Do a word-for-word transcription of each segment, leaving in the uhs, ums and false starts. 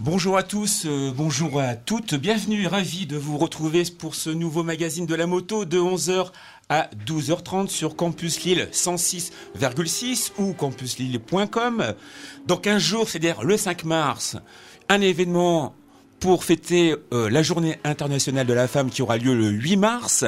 Bonjour à tous, euh, bonjour à toutes, bienvenue, ravi de vous retrouver pour ce nouveau magazine de la moto de onze heures à douze heures trente sur Campus Lille cent six virgule six ou campus lille point com. Dans quinze jours, c'est-à-dire le cinq mars, un événement pour fêter euh, la journée internationale de la femme qui aura lieu le huit mars.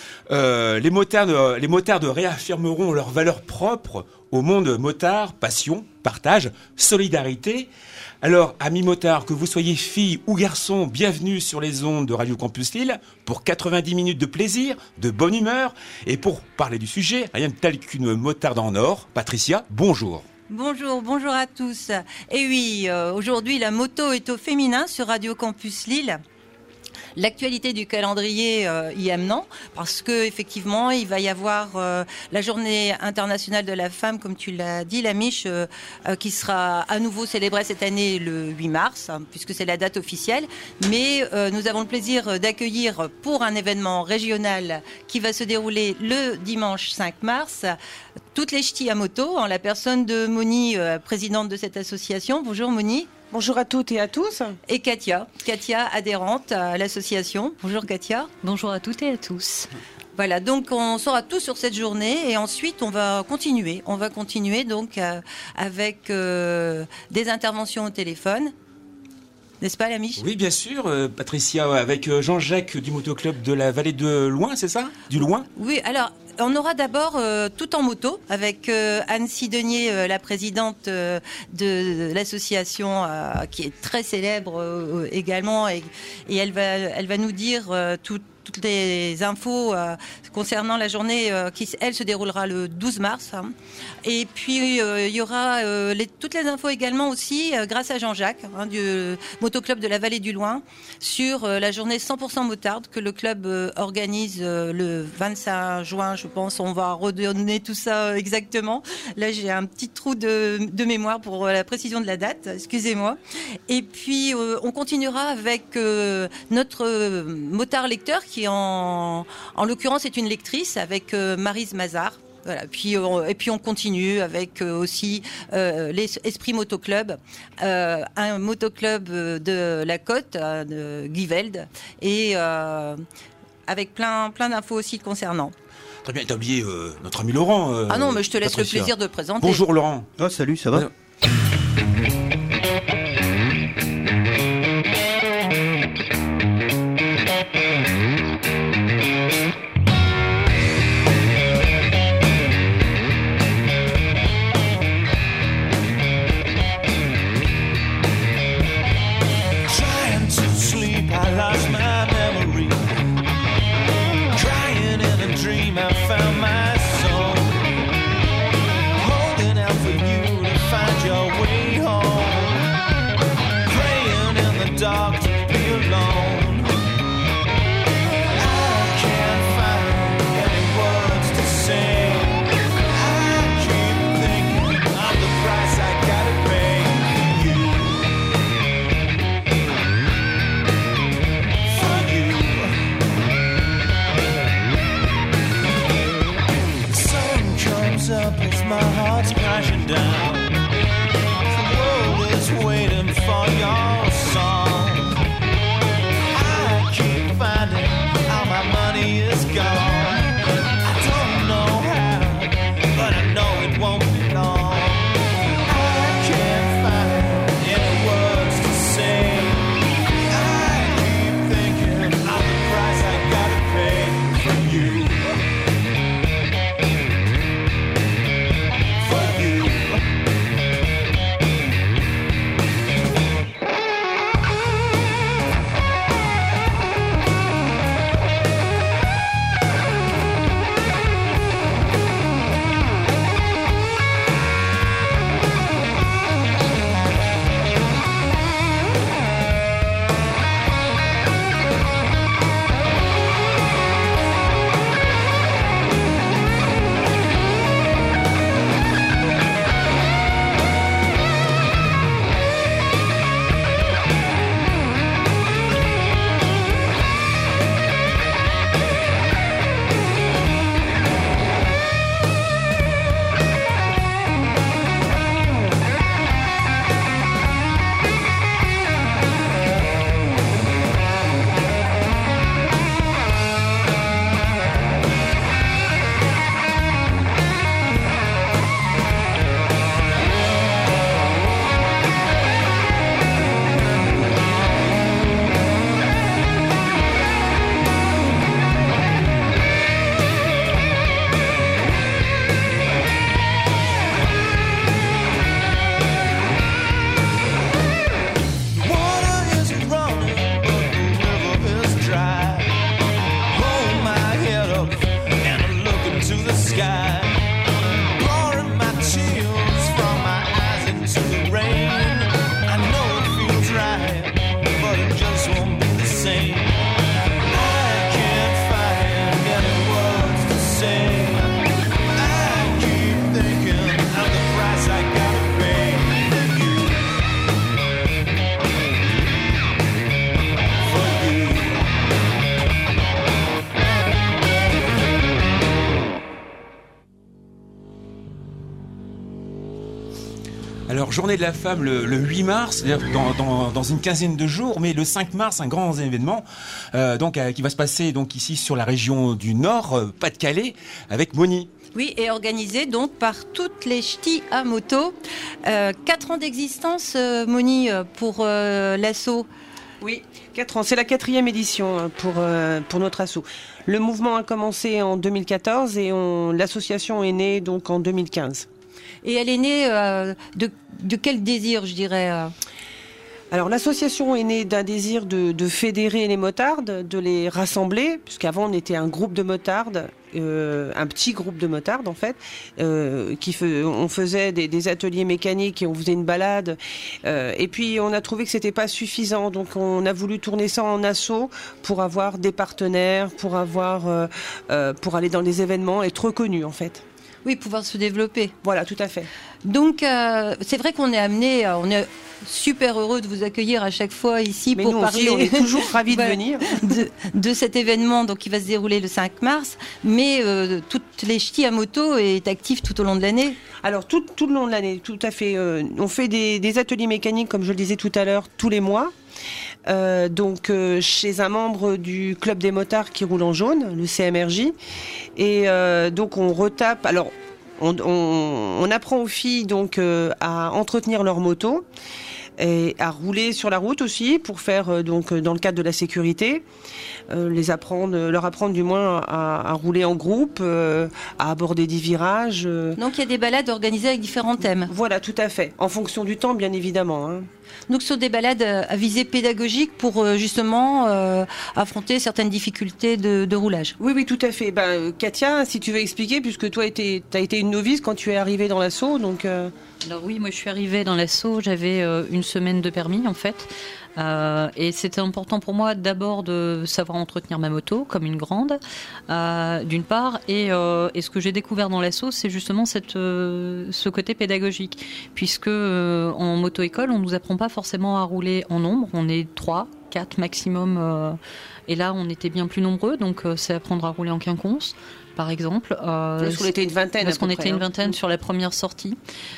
Euh, les motards, les motards réaffirmeront leurs valeurs propres au monde motard, passion, partage, solidarité. Alors, amis motards, que vous soyez filles ou garçons, bienvenue sur les ondes de Radio Campus Lille pour quatre-vingt-dix minutes de plaisir, de bonne humeur. Et pour parler du sujet, rien de tel qu'une motarde en or. Patricia, bonjour. Bonjour, bonjour à tous. Et oui, euh, aujourd'hui, la moto est au féminin sur Radio Campus Lille. L'actualité du calendrier euh, y amenant, parce que effectivement, il va y avoir euh, la Journée internationale de la femme, comme tu l'as dit, la Mich, euh, euh, qui sera à nouveau célébrée cette année le huit mars, hein, puisque c'est la date officielle. Mais euh, nous avons le plaisir d'accueillir pour un événement régional qui va se dérouler le dimanche cinq mars, toutes les ch'tis à moto, en la personne de Moni, euh, présidente de cette association. Bonjour Moni. Bonjour à toutes et à tous. Et Katia, Katia adhérente à l'association. Bonjour Katia. Bonjour à toutes et à tous. Voilà, donc on saura tout sur cette journée et ensuite on va continuer. On va continuer donc euh, avec euh, des interventions au téléphone. N'est-ce pas, la Mich ? Oui, bien sûr, euh, Patricia, avec euh, Jean-Jacques du motoclub de la vallée de Loing, c'est ça ? Du Loing ? Oui, alors... On aura d'abord euh, tout en moto avec euh, Anne Sidonier, euh, la présidente euh, de l'association euh, qui est très célèbre euh, également et, et elle va, elle va nous dire euh, tout, toutes les infos euh, concernant la journée euh, qui, elle, se déroulera le douze mars. Hein. Et puis, euh, il y aura euh, les, toutes les infos également aussi euh, grâce à Jean-Jacques hein, du motoclub de la vallée du Loing sur euh, la journée cent pour cent motarde que le club euh, organise euh, le vingt-cinq juin, je pense. On va redonner tout ça exactement. Là, j'ai un petit trou de, de mémoire pour la précision de la date. Excusez-moi. Et puis, euh, on continuera avec euh, notre euh, motard lecteur qui, en, en l'occurrence, est une lectrice avec euh, Maryse Mazard. Voilà. Puis, on, et puis on continue avec euh, aussi euh, l'Esprit Motoclub, euh, un motoclub de la Côte, euh, de Guyvelde, et euh, avec plein, plein d'infos aussi le concernant. Très bien, t'as oublié euh, notre ami Laurent. Euh, ah non, mais je te laisse Patricia. le plaisir de présenter. Bonjour Laurent. Ah salut, ça va ? euh... Your way home. journée de la femme le, le huit mars, c'est-à-dire dans, dans, dans une quinzaine de jours, mais le cinq mars, un grand événement euh, donc, euh, qui va se passer donc, ici sur la région du Nord, euh, Pas-de-Calais, avec Moni. Oui, et organisé donc par toutes les ch'tis à moto. Euh, quatre ans d'existence, euh, Moni, pour euh, l'asso. Oui, quatre ans. C'est la quatrième édition pour, euh, pour notre asso. Le mouvement a commencé en deux mille quatorze et on, l'association est née donc en deux mille quinze. Et elle est née euh, de, de quel désir, je dirais euh Alors l'association est née d'un désir de, de fédérer les motardes, de les rassembler, puisqu'avant on était un groupe de motardes, euh, un petit groupe de motardes en fait, euh, qui fe, on faisait des, des ateliers mécaniques et on faisait une balade, euh, et puis on a trouvé que c'était pas suffisant, donc on a voulu tourner ça en asso pour avoir des partenaires, pour avoir, euh, euh, pour aller dans les événements, être reconnu en fait. Oui, pouvoir se développer. Voilà, tout à fait. Donc, euh, c'est vrai qu'on est amené, euh, on est super heureux de vous accueillir à chaque fois ici Mais pour nous parler. Aussi, on est toujours ravis de ouais, venir. De, de cet événement donc, qui va se dérouler le cinq mars. Mais euh, toutes les ch'tis à moto est active tout au long de l'année. Alors, tout, tout le long de l'année, tout à fait. Euh, on fait des, des ateliers mécaniques, comme je le disais tout à l'heure, tous les mois. Euh, donc euh, chez un membre du club des motards qui roule en jaune, le C M R J, et euh, donc on retape. Alors on, on, on apprend aux filles donc euh, à entretenir leur moto et à rouler sur la route aussi pour faire euh, donc dans le cadre de la sécurité, euh, les apprendre, leur apprendre du moins à, à rouler en groupe, euh, à aborder des virages. Euh. Donc il y a des balades organisées avec différents thèmes. Voilà, tout à fait, en fonction du temps bien évidemment. Hein. Donc, ce sont des balades à visée pédagogique pour justement euh, affronter certaines difficultés de, de roulage. Oui, oui, tout à fait. Ben, Katia, si tu veux expliquer, puisque toi, tu as été une novice quand tu es arrivée dans l'assaut, donc... Euh... Alors oui, moi je suis arrivée dans l'assaut, j'avais euh, une semaine de permis en fait. Euh, et c'était important pour moi d'abord de savoir entretenir ma moto comme une grande, euh, d'une part, et, euh, et ce que j'ai découvert dans l'assaut, c'est justement cette, euh, ce côté pédagogique, puisque euh, en moto-école, on nous apprend pas forcément à rouler en nombre, on est trois, quatre maximum, euh, et là on était bien plus nombreux, donc euh, c'est apprendre à rouler en quinconce. Par exemple, euh, parce qu'on était une vingtaine. Parce qu'on près, était hein. une vingtaine sur la première sortie.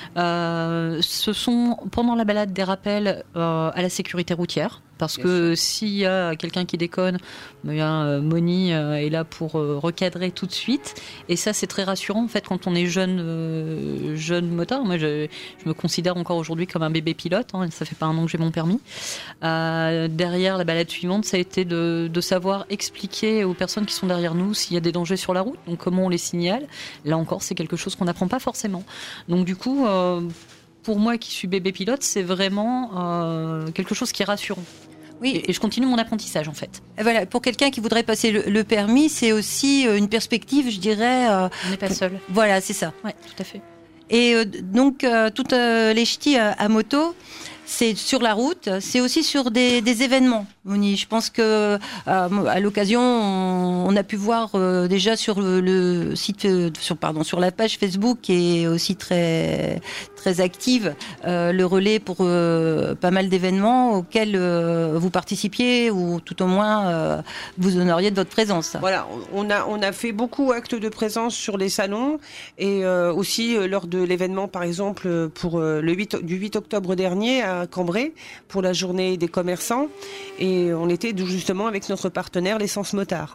Euh, ce sont pendant la balade des rappels euh, à la sécurité routière, parce Bien que sûr. S'il y a quelqu'un qui déconne, bien, euh, Moni euh, est là pour euh, recadrer tout de suite. Et ça, c'est très rassurant en fait quand on est jeune, euh, jeune motard. Moi, je, je me considère encore aujourd'hui comme un bébé pilote. Hein, ça fait pas un an que j'ai mon permis. Euh, derrière la balade suivante, ça a été de, de savoir expliquer aux personnes qui sont derrière nous s'il y a des dangers sur la route. Donc comment on les signale. Là encore, c'est quelque chose qu'on n'apprend pas forcément. Donc du coup, euh, pour moi qui suis bébé pilote, c'est vraiment euh, quelque chose qui est rassurant. Oui. Et, et je continue mon apprentissage en fait. Et voilà, pour quelqu'un qui voudrait passer le, le permis, c'est aussi une perspective, je dirais. Euh, on n'est pas pour... seul. Voilà, c'est ça. Ouais, tout à fait. Et euh, donc, euh, toutes euh, les ch'tis à, à moto, c'est sur la route, c'est aussi sur des, des événements, Moni. Je pense que euh, à l'occasion, on, on a pu voir euh, déjà sur le, le site, euh, sur pardon, sur la page Facebook qui est aussi très très active, euh, le relais pour euh, pas mal d'événements auxquels euh, vous participiez ou tout au moins euh, vous honoriez de votre présence. Voilà, on a on a fait beaucoup actes de présence sur les salons et euh, aussi euh, lors de l'événement, par exemple pour euh, le huit, du huit octobre dernier à Cambrai pour la journée des commerçants, et on était justement avec notre partenaire l'Essence Motard.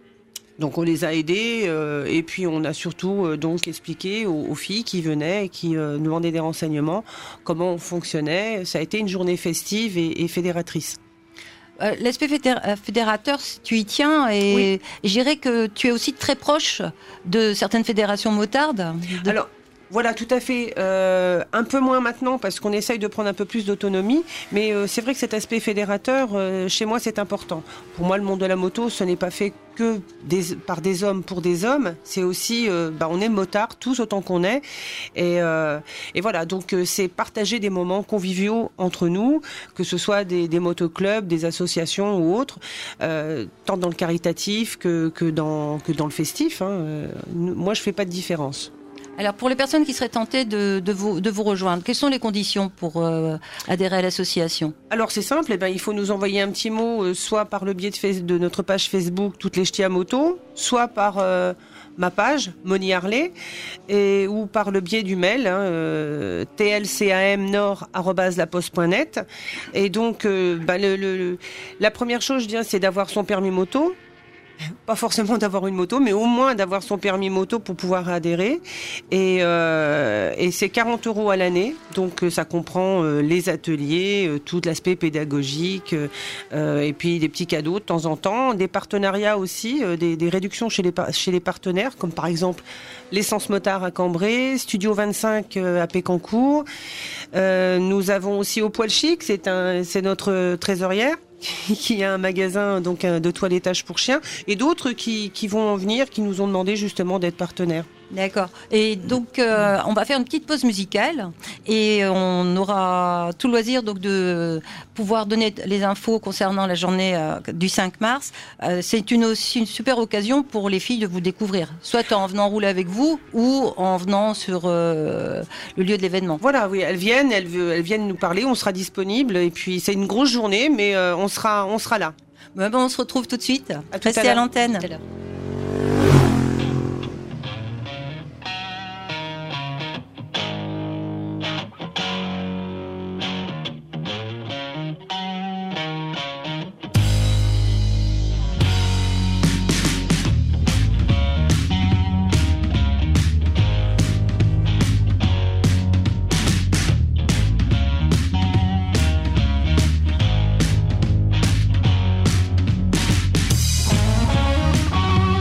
Donc on les a aidés euh, et puis on a surtout euh, donc expliqué aux, aux filles qui venaient et qui euh, nous demandaient des renseignements comment on fonctionnait. Ça a été une journée festive et, et fédératrice. Euh, l'aspect fédérateur, tu y tiens, et, oui. et je dirais que tu es aussi très proche de certaines fédérations motardes. De... Alors, voilà, tout à fait. Euh, un peu moins maintenant parce qu'on essaye de prendre un peu plus d'autonomie, mais euh, c'est vrai que cet aspect fédérateur, euh, chez moi, c'est important. Pour moi, le monde de la moto, ce n'est pas fait que des, par des hommes pour des hommes. C'est aussi, euh, bah, on est motards tous autant qu'on est, et, euh, et voilà. Donc, euh, c'est partager des moments conviviaux entre nous, que ce soit des, des motoclubs, des associations ou autres, euh, tant dans le caritatif que que dans que dans le festif. Hein. Euh, moi, je fais pas de différence. Alors, pour les personnes qui seraient tentées de, de, vous, de vous rejoindre, quelles sont les conditions pour euh, adhérer à l'association ? Alors, c'est simple, eh ben, il faut nous envoyer un petit mot, euh, soit par le biais de, face, de notre page Facebook, Toutes les ch'tis à moto, soit par, euh, ma page, Moni Harley, et, ou par le biais du mail, hein, euh, t l c a m nord arobase la poste point net. Et donc, euh, bah, le, le, la première chose, je dirais, c'est d'avoir son permis moto. Pas forcément d'avoir une moto, mais au moins d'avoir son permis moto pour pouvoir adhérer. Et, euh, et c'est quarante euros à l'année. Donc ça comprend euh, les ateliers, euh, tout l'aspect pédagogique, euh, et puis des petits cadeaux de temps en temps. Des partenariats aussi, euh, des, des réductions chez les, chez les partenaires, comme par exemple l'Essence Motard à Cambrai, Studio vingt-cinq euh, à Pécancourt. Euh, nous avons aussi Au Poil Chic, c'est, un, c'est notre trésorière, qui a un magasin donc de toilettage pour chiens, et d'autres qui, qui vont en venir, qui nous ont demandé justement d'être partenaires. D'accord. Et donc, euh, on va faire une petite pause musicale et on aura tout le loisir donc de pouvoir donner les infos concernant la journée euh, du cinq mars. Euh, c'est une aussi une super occasion pour les filles de vous découvrir, soit en venant rouler avec vous ou en venant sur euh, le lieu de l'événement. Voilà, oui, elles viennent, elles, elles viennent nous parler, on sera disponible, et puis c'est une grosse journée, mais euh, on sera, on sera là. Ben, ben, on se retrouve tout de suite. À tout Restez à à l'antenne. Tout à l'heure. Thank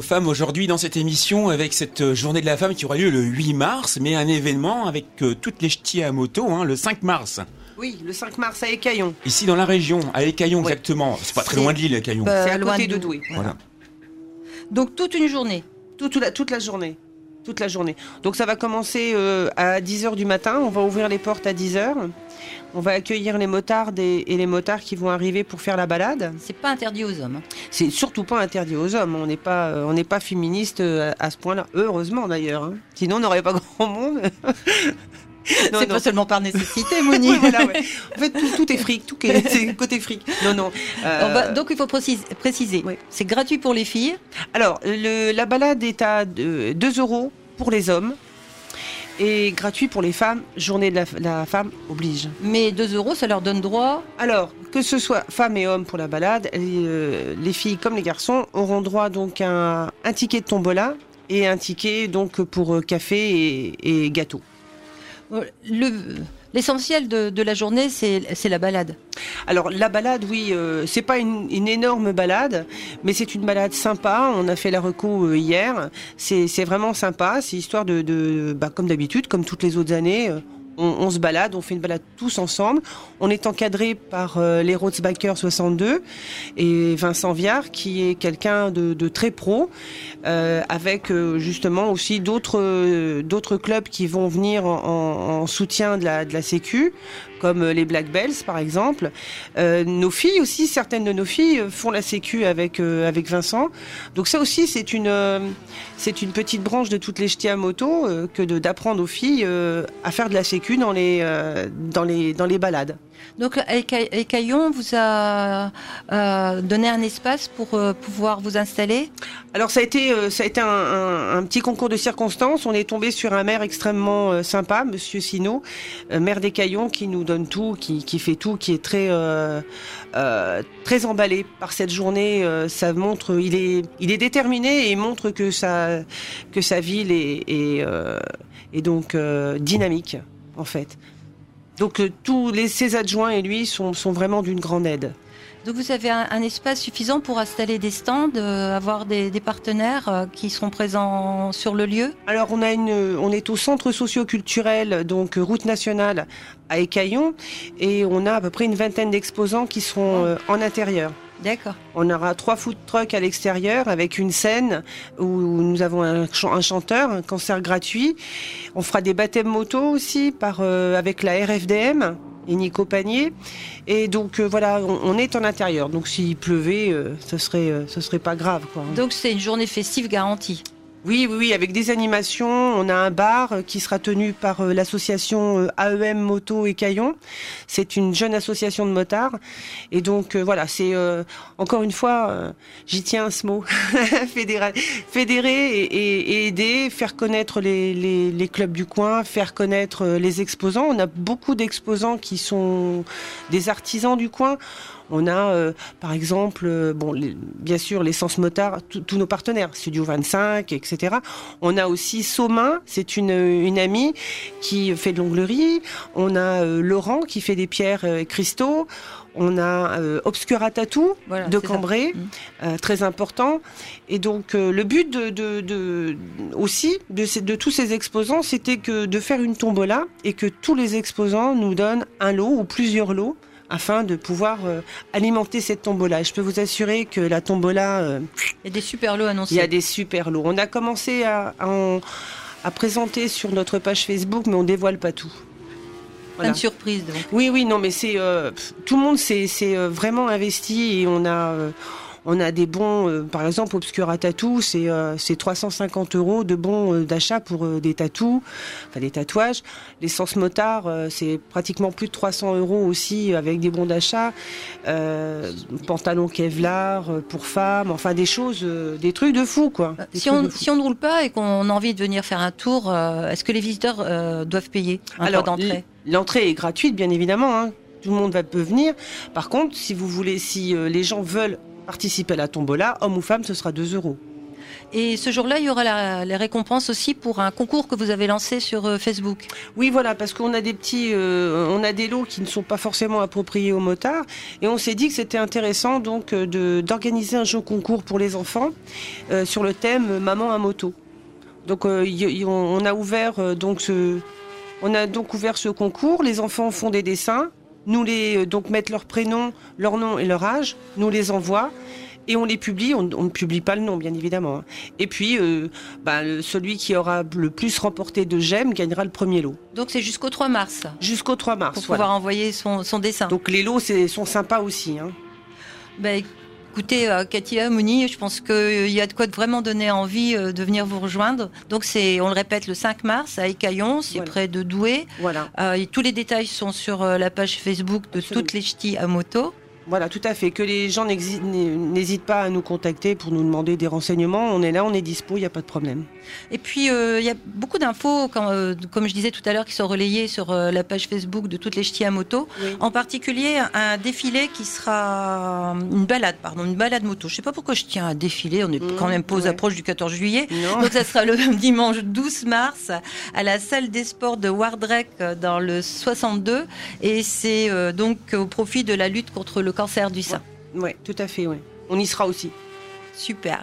femmes aujourd'hui dans cette émission avec cette journée de la femme qui aura lieu le huit mars, mais un événement avec euh, toutes les ch'tis à moto, hein, le cinq mars. Oui, le cinq mars à Écaillon. Ici dans la région, à Écaillon Ouais. exactement. C'est pas très C'est- loin de l'île, Écaillon. Bah, C'est à loin côté de nous. Douai. Voilà. Donc toute une journée. Toute, toute la, toute la journée. Toute la journée. Donc ça va commencer euh, à dix heures du matin. On va ouvrir les portes à dix heures. On va accueillir les motards et, et les motards qui vont arriver pour faire la balade. C'est pas interdit aux hommes. C'est surtout pas interdit aux hommes. On n'est pas, euh, on n'est pas féministe euh, à ce point-là. Heureusement d'ailleurs. Hein. Sinon on n'aurait pas grand monde. Non, C'est non. pas seulement par nécessité, Moni. Ouais, voilà, ouais. En fait, tout, tout est fric, tout est, c'est côté fric. Non, non. euh, On va- donc il faut préciser, préciser. Oui. C'est gratuit pour les filles. Alors, le- la balade est à deux euros pour les hommes et gratuit pour les femmes. Journée de la, la femme oblige. Mais deux euros, ça leur donne droit. Alors, que ce soit femmes et hommes pour la balade, les, euh, les filles comme les garçons auront droit donc à un, un ticket de tombola et un ticket donc pour euh, café et, et gâteau. Le, l'essentiel de, de la journée, c'est, c'est la balade. Alors la balade, oui, euh, c'est pas une, une énorme balade, mais c'est une balade sympa. On a fait la reco euh, hier. C'est, c'est vraiment sympa. C'est histoire de, de bah, comme d'habitude, comme toutes les autres années. euh, On, on se balade, on fait une balade tous ensemble. On est encadré par euh, les Roadsbackers soixante-deux et Vincent Viard, qui est quelqu'un de, de très pro, euh, avec euh, justement aussi d'autres euh, d'autres clubs qui vont venir en, en- en soutien de la, de la Sécu, comme euh, les Black Bells par exemple. Euh, nos filles aussi, certaines de nos filles euh, font la Sécu avec euh, avec Vincent. Donc ça aussi, c'est une euh, c'est une petite branche de toutes les ch'tis à moto euh, que de d'apprendre aux filles euh, à faire de la Sécu dans les euh, dans les dans les balades. Donc Éca- Écaillon vous a euh, donné un espace pour euh, pouvoir vous installer. Alors ça a été euh, ça a été un, un- un petit concours de circonstances. On est tombé sur un maire extrêmement euh, sympa, Monsieur Sino, euh, maire d'Écaillon, qui nous donne tout, qui, qui fait tout, qui est très euh, euh, très emballé par cette journée. Euh, ça montre, il est il est déterminé et montre que sa que sa ville est est, euh, est donc euh, dynamique en fait. Donc euh, tous les ses adjoints et lui sont sont vraiment d'une grande aide. Donc vous avez un, un espace suffisant pour installer des stands, euh, avoir des, des partenaires euh, qui seront présents sur le lieu. Alors on a une, on est au centre socio-culturel, donc euh, route nationale à Écaillon, et on a à peu près une vingtaine d'exposants qui seront euh, en intérieur. D'accord. On aura trois food trucks à l'extérieur avec une scène où nous avons un, ch- un chanteur, un concert gratuit. On fera des baptêmes moto aussi par euh, avec la R F D M et Nico Panier. Et donc euh, voilà, on, on est en intérieur. Donc s'il pleuvait, euh, ce serait euh, ce serait pas grave quoi. Donc c'est une journée festive garantie. Oui, oui, oui, avec des animations. On a un bar euh, qui sera tenu par euh, l'association euh, A E M Moto Écaillon. C'est une jeune association de motards. Et donc, euh, voilà, c'est euh, encore une fois, euh, j'y tiens à ce mot, fédérer, fédérer et, et- et aider, faire connaître les, les, les clubs du coin, faire connaître euh, les exposants. On a beaucoup d'exposants qui sont des artisans du coin. On a, euh, par exemple, euh, bon, les- bien sûr, l'essence motard, tout- tous nos partenaires, Studio vingt-cinq, et cetera. On a aussi Somain, c'est une, une amie qui fait de l'onglerie. On a euh, Laurent qui fait des pierres euh, et cristaux. On a euh, Obscura Tattoo Voilà, de c'est ça. Cambrai, Mm. euh, très important. Et donc, euh, le but de, de, de- aussi de, ces- de tous ces exposants, c'était que de faire une tombola et que tous les exposants nous donnent un lot ou plusieurs lots, afin de pouvoir euh, alimenter cette tombola. Je peux vous assurer que la tombola, euh, Il y a des super lots annoncés. il y a des super lots. On a commencé à, à, en- à présenter sur notre page Facebook, mais on dévoile pas tout. Plein Voilà. de surprises. Donc. Oui, oui, non, mais c'est euh, pff, tout le monde s'est s'est, euh, vraiment investi et on a euh, on a des bons, euh, par exemple, Obscura Tattoo, c'est euh, c'est trois cent cinquante euros de bons euh, d'achat pour euh, des tatous, enfin des tatouages. L'essence motard, euh, c'est pratiquement plus de trois cents euros aussi avec des bons d'achat. Euh, pantalon Kevlar euh, pour femmes, enfin des choses, euh, des trucs de fou quoi. Des Si trucs on, de fou. si on ne roule pas et qu'on a envie de venir faire un tour, euh, est-ce que les visiteurs euh, doivent payer un Alors, droit d'entrée? l- l'entrée est gratuite, bien évidemment. Hein. Tout le monde va peut venir. Par contre, si vous voulez, si euh, les gens veulent participer à la tombola, homme ou femme, ce sera deux euros. Et ce jour-là, il y aura la, les récompenses aussi pour un concours que vous avez lancé sur euh, Facebook. Oui, voilà, parce qu'on a des petits, euh, on a des lots qui ne sont pas forcément appropriés aux motards, et on s'est dit que c'était intéressant donc euh, de d'organiser un jeu concours pour les enfants euh, sur le thème Maman à moto. Donc euh, y, y, on, on a ouvert euh, donc ce, on a donc ouvert ce concours. Les enfants font des dessins, nous les euh, donc mettent leur prénom, leur nom et leur âge, nous les envoient. Et on les publie, on, on ne publie pas le nom, bien évidemment. Hein. Et puis, euh, bah, le, celui qui aura le plus remporté de j'aime gagnera le premier lot. Donc c'est jusqu'au trois mars. Jusqu'au trois mars, Pour voilà. pouvoir envoyer son, son dessin. Donc les lots c'est, sont sympas aussi. Hein. Bah, écoutez, euh, Katia, Moni, je pense qu'il euh, y a de quoi de vraiment donner envie euh, de venir vous rejoindre. Donc c'est, on le répète, le cinq mars à Écaillon, c'est Voilà. près de Douai. Voilà. Euh, et tous les détails sont sur euh, la page Facebook de Absolument. Toutes les Ch'tis à moto. Voilà, tout à fait. Que les gens n'exi- n'hésitent pas à nous contacter pour nous demander des renseignements. On est là, on est dispo, il n'y a pas de problème. Et puis, euh, il y a beaucoup d'infos, quand, euh, comme je disais tout à l'heure, qui sont relayées sur euh, la page Facebook de Toutes les Ch'tis à moto. Oui. En particulier, un défilé qui sera... Une balade, pardon, une balade moto. Je ne sais pas pourquoi je tiens à défilé, on est Mmh, quand même pas aux ouais. approches du quatorze juillet. Non. Donc ça sera le dimanche douze mars à la salle des sports de Wardrec dans le soixante-deux. Et c'est euh, donc au profit de la lutte contre le cancer du sein. Oui, tout à fait, oui. On y sera aussi. Super.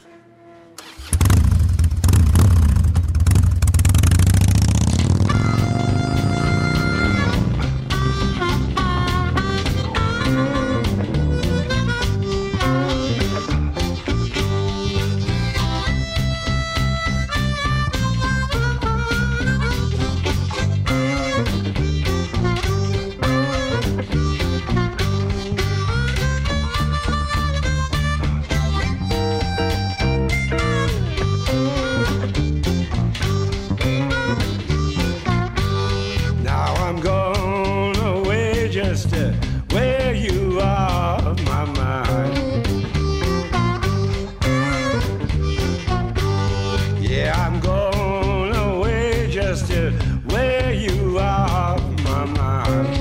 Now I'm gone away just to where you are, my mind. Yeah, I'm gone away just to where you are, my mind.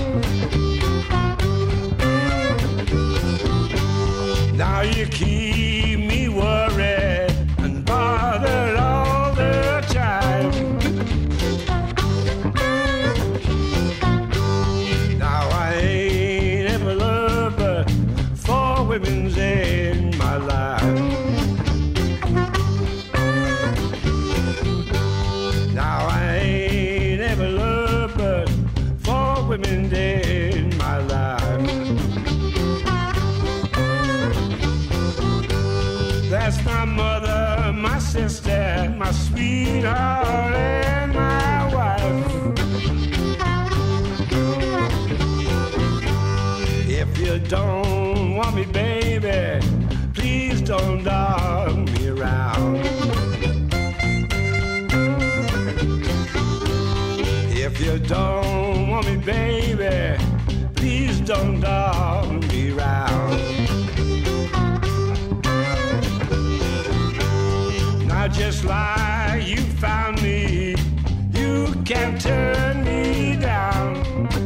Now you keep me worried and bothered all the time. Now I ain't ever loved but four women's in my life. Now I ain't ever loved but four women in my life. That's my mother, my sister, my sweetheart, and my wife. If you don't want me, baby, please don't dog me around. If you don't want me, baby, please don't dog me around. Now just like you found me, you can't turn me down.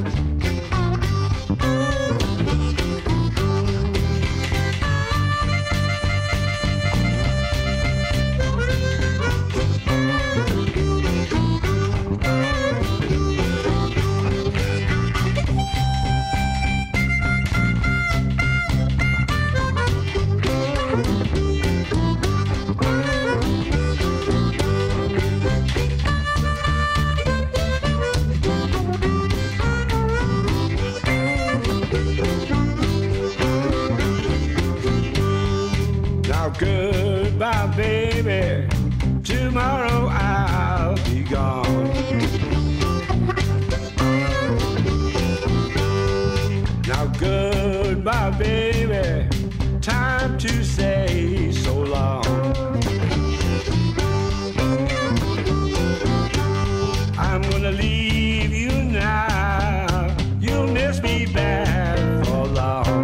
Now goodbye, baby. Tomorrow I'll be gone. Now goodbye, baby. Time to say so long. I'm gonna leave you now. You'll miss me bad for long.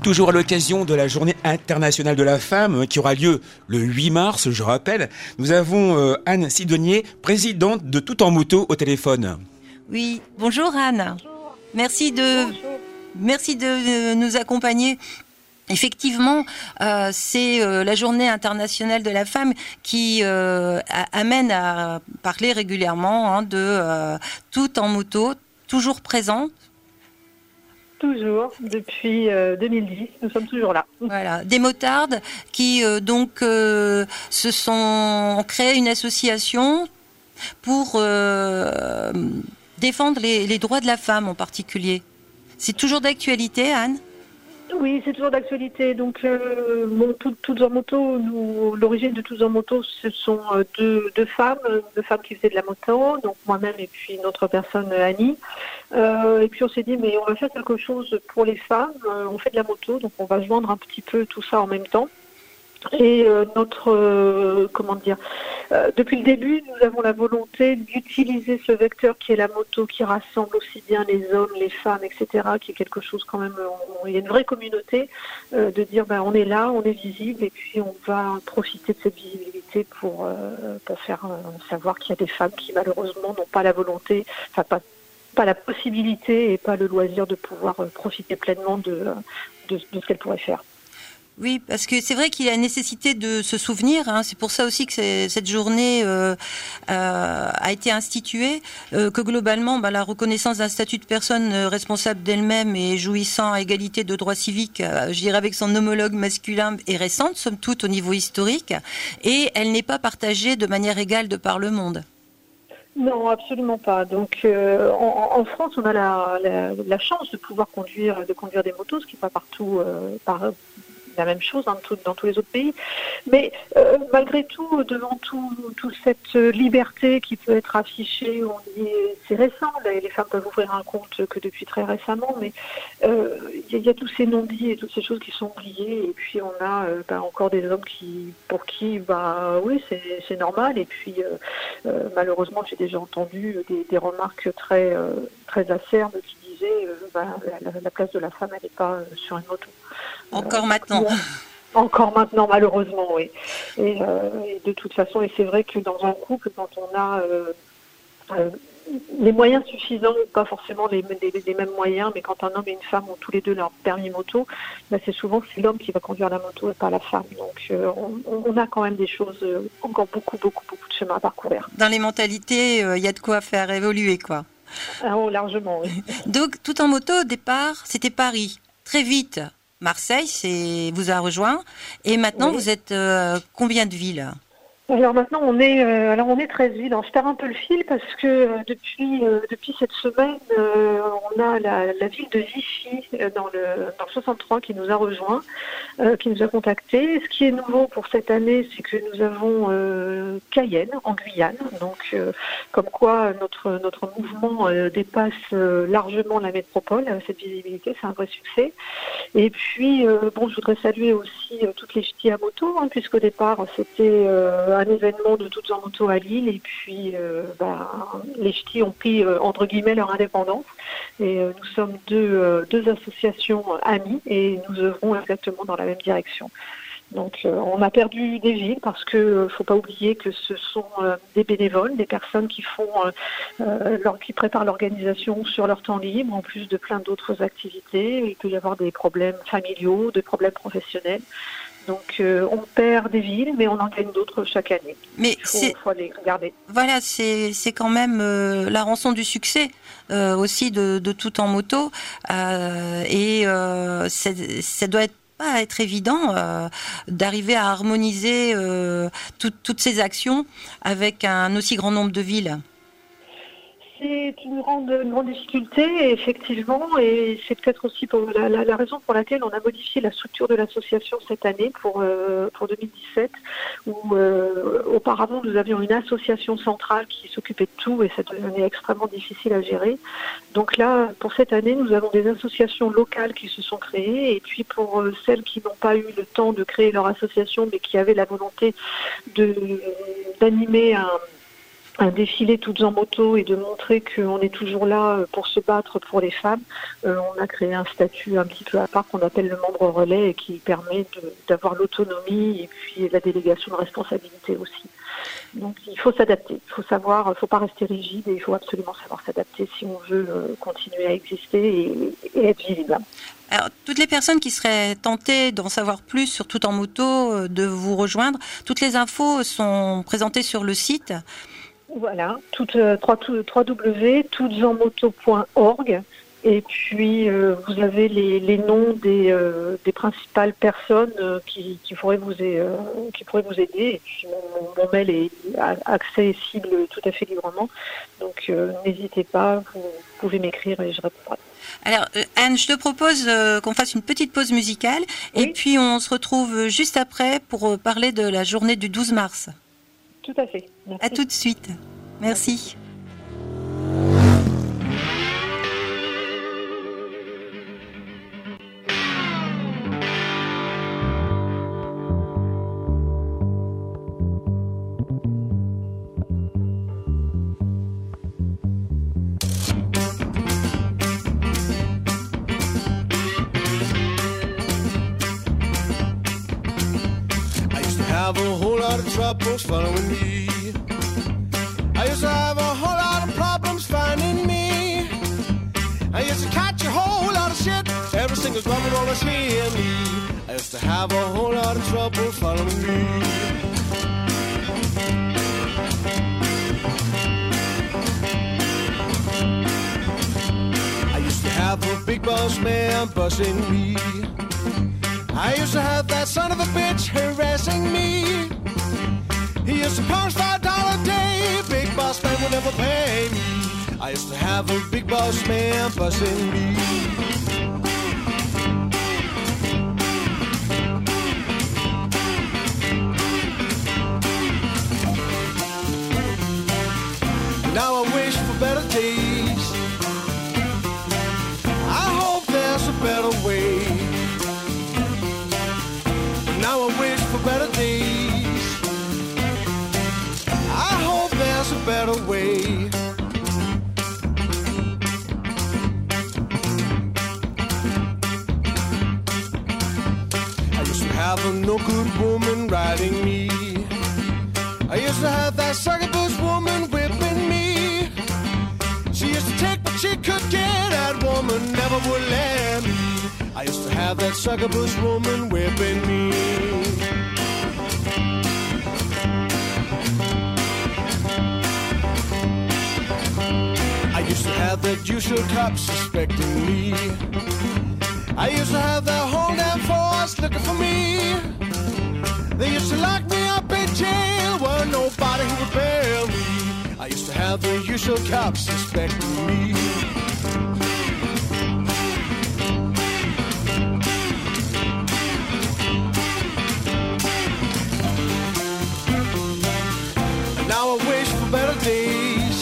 toujours à l'occasion de la Journée internationale de la femme qui aura lieu le huit mars, je rappelle. Nous avons euh, Anne Sidonier, présidente de Tout en moto au téléphone. Oui, bonjour Anne. Merci de, merci de nous accompagner. Effectivement, euh, c'est euh, la Journée internationale de la femme qui euh, a, amène à parler régulièrement hein, de euh, Tout en moto, toujours présente. Toujours, depuis euh, deux mille dix, nous sommes toujours là. Voilà, des motardes qui euh, donc euh, se sont ont créé une association pour euh, défendre les, les droits de la femme en particulier. C'est toujours d'actualité, Anne ? Oui, c'est toujours d'actualité. Donc, euh, bon, tout, Toutes en moto, nous, l'origine de Toutes en moto, ce sont euh, deux, deux femmes, deux femmes qui faisaient de la moto, donc moi-même et puis une autre personne, Annie. Euh, et puis on s'est dit, mais on va faire quelque chose pour les femmes. Euh, on fait de la moto, donc on va joindre un petit peu tout ça en même temps. Et euh, notre, euh, comment dire, euh, depuis le début, nous avons la volonté d'utiliser ce vecteur qui est la moto, qui rassemble aussi bien les hommes, les femmes, et cetera, qui est quelque chose quand même, on, il y a une vraie communauté, euh, de dire, ben, on est là, on est visible, et puis on va profiter de cette visibilité pour, euh, pour faire euh, savoir qu'il y a des femmes qui malheureusement n'ont pas la volonté, enfin pas, pas la possibilité et pas le loisir de pouvoir euh, profiter pleinement de, de, de ce qu'elles pourraient faire. Oui, parce que c'est vrai qu'il y a nécessité de se souvenir. Hein, c'est pour ça aussi que cette journée euh, euh, a été instituée, euh, que globalement, bah, la reconnaissance d'un statut de personne responsable d'elle-même et jouissant à égalité de droits civiques, euh, je dirais avec son homologue masculin, est récente, somme toute, au niveau historique, et elle n'est pas partagée de manière égale de par le monde. Non, absolument pas. Donc, euh, en, en France, on a la, la, la chance de pouvoir conduire, de conduire des motos, ce qui n'est pas partout euh, par la même chose hein, tout, dans tous les autres pays. Mais euh, malgré tout, devant tout, toute cette liberté qui peut être affichée, on dit c'est récent, les, les femmes peuvent ouvrir un compte que depuis très récemment, mais il euh, y, y a tous ces non-dits et toutes ces choses qui sont oubliées. Et puis on a euh, bah, encore des hommes qui, pour qui, bah oui, c'est, c'est normal. Et puis euh, euh, malheureusement, j'ai déjà entendu des, des remarques très, euh, très acerbes qui disaient euh, bah, la, la place de la femme, elle n'est pas euh, sur une moto. Encore euh, maintenant. Encore maintenant, malheureusement, oui. Et, euh, et de toute façon, et c'est vrai que dans un couple, quand on a euh, euh, les moyens suffisants, pas forcément les, les, les mêmes moyens, mais quand un homme et une femme ont tous les deux leur permis moto, bah c'est souvent c'est l'homme qui va conduire la moto et pas la femme. Donc euh, on, on a quand même des choses, euh, encore beaucoup, beaucoup, beaucoup de chemin à parcourir. Dans les mentalités, il euh, y a de quoi faire évoluer, quoi. Ah, oh, largement, oui. Donc, Tout en moto, au départ, c'était Paris. Très vite, Marseille c'est, vous a rejoint. Et maintenant, oui. Vous êtes euh, combien de villes ? Alors maintenant, on est, euh, alors on est treize villes. Alors, je perds un peu le fil parce que euh, depuis, euh, depuis cette semaine, euh, on a la, la ville de Vichy euh, dans, le, dans le soixante-trois qui nous a rejoint, euh, qui nous a contactés. Ce qui est nouveau pour cette année, c'est que nous avons euh, Cayenne en Guyane. Donc, euh, comme quoi notre, notre mouvement euh, dépasse euh, largement la métropole. Euh, cette visibilité, c'est un vrai succès. Et puis, euh, bon, je voudrais saluer aussi euh, toutes les ch'tis à moto, hein, puisqu'au départ, c'était euh, un événement de Toutes en moto à Lille, et puis euh, bah, les ch'tis ont pris euh, entre guillemets leur indépendance, et euh, nous sommes deux, euh, deux associations amies et nous œuvrons exactement dans la même direction. Donc euh, on a perdu des villes parce que euh, faut pas oublier que ce sont euh, des bénévoles, des personnes qui font, euh, euh, leur, qui préparent l'organisation sur leur temps libre, en plus de plein d'autres activités. Il peut y avoir des problèmes familiaux, des problèmes professionnels. Donc euh, on perd des villes, mais on en gagne d'autres chaque année. Mais il faut, c'est, faut les regarder. Voilà, c'est, c'est quand même euh, la rançon du succès euh, aussi de, de Tout en moto. Euh, et euh, ça doit être pas être évident euh, d'arriver à harmoniser euh, tout, toutes ces actions avec un aussi grand nombre de villes. C'est une grande, une grande difficulté, effectivement, et c'est peut-être aussi pour la, la, la raison pour laquelle on a modifié la structure de l'association cette année pour, euh, pour deux mille dix-sept, où euh, auparavant nous avions une association centrale qui s'occupait de tout et ça devenait extrêmement difficile à gérer. Donc là, pour cette année, nous avons des associations locales qui se sont créées, et puis pour euh, celles qui n'ont pas eu le temps de créer leur association mais qui avaient la volonté de, d'animer un un défilé toutes en moto et de montrer qu'on est toujours là pour se battre pour les femmes, euh, on a créé un statut un petit peu à part qu'on appelle le membre relais et qui permet de, d'avoir l'autonomie et puis la délégation de responsabilité aussi. Donc il faut s'adapter, il faut savoir, il ne faut pas rester rigide et il faut absolument savoir s'adapter si on veut euh, continuer à exister et, et être visible. Alors, toutes les personnes qui seraient tentées d'en savoir plus sur Tout en moto, euh, de vous rejoindre, toutes les infos sont présentées sur le site. Voilà, tout, euh, w w w point toutes en moto point org. Et puis, euh, vous avez les, les noms des, euh, des principales personnes euh, qui, qui, pourraient vous, euh, qui pourraient vous aider. Et puis, mon, mon mail est accessible tout à fait librement. Donc, euh, n'hésitez pas, vous pouvez m'écrire et je répondrai. Alors, euh, Anne, je te propose euh, qu'on fasse une petite pause musicale. Oui. Et puis, on se retrouve juste après pour parler de la journée du douze mars. Tout à fait. Merci. À tout de suite. Merci. Have a whole lot of troubles following me. I used to have a whole lot of problems finding me. I used to catch a whole lot of shit every single time you wanna see me. I used to have a whole lot of trouble following me. I used to have a big boss man bussing me. I used to have that son of a bitch harassing me. He used to promise five dollars a day, big boss man would never pay me. I used to have a big boss man bussing me. Now I wish for better days. I hope there's a better way. Now I wish for better days. I hope there's a better way. I used to have a no good woman riding me. I used to have that succubus woman whipping me. She used to take what she could get, that woman never would let me. I used to have that succubus woman whipping me. I used to have that usual cop suspecting me. I used to have that whole damn force looking for me. They used to lock me up in jail, where nobody would bail me. I used to have the usual cops suspecting me. Now I wish for better days.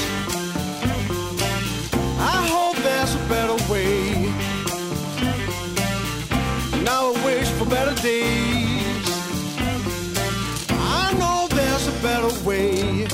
I hope there's a better way. Now I wish for better days. I know there's a better way.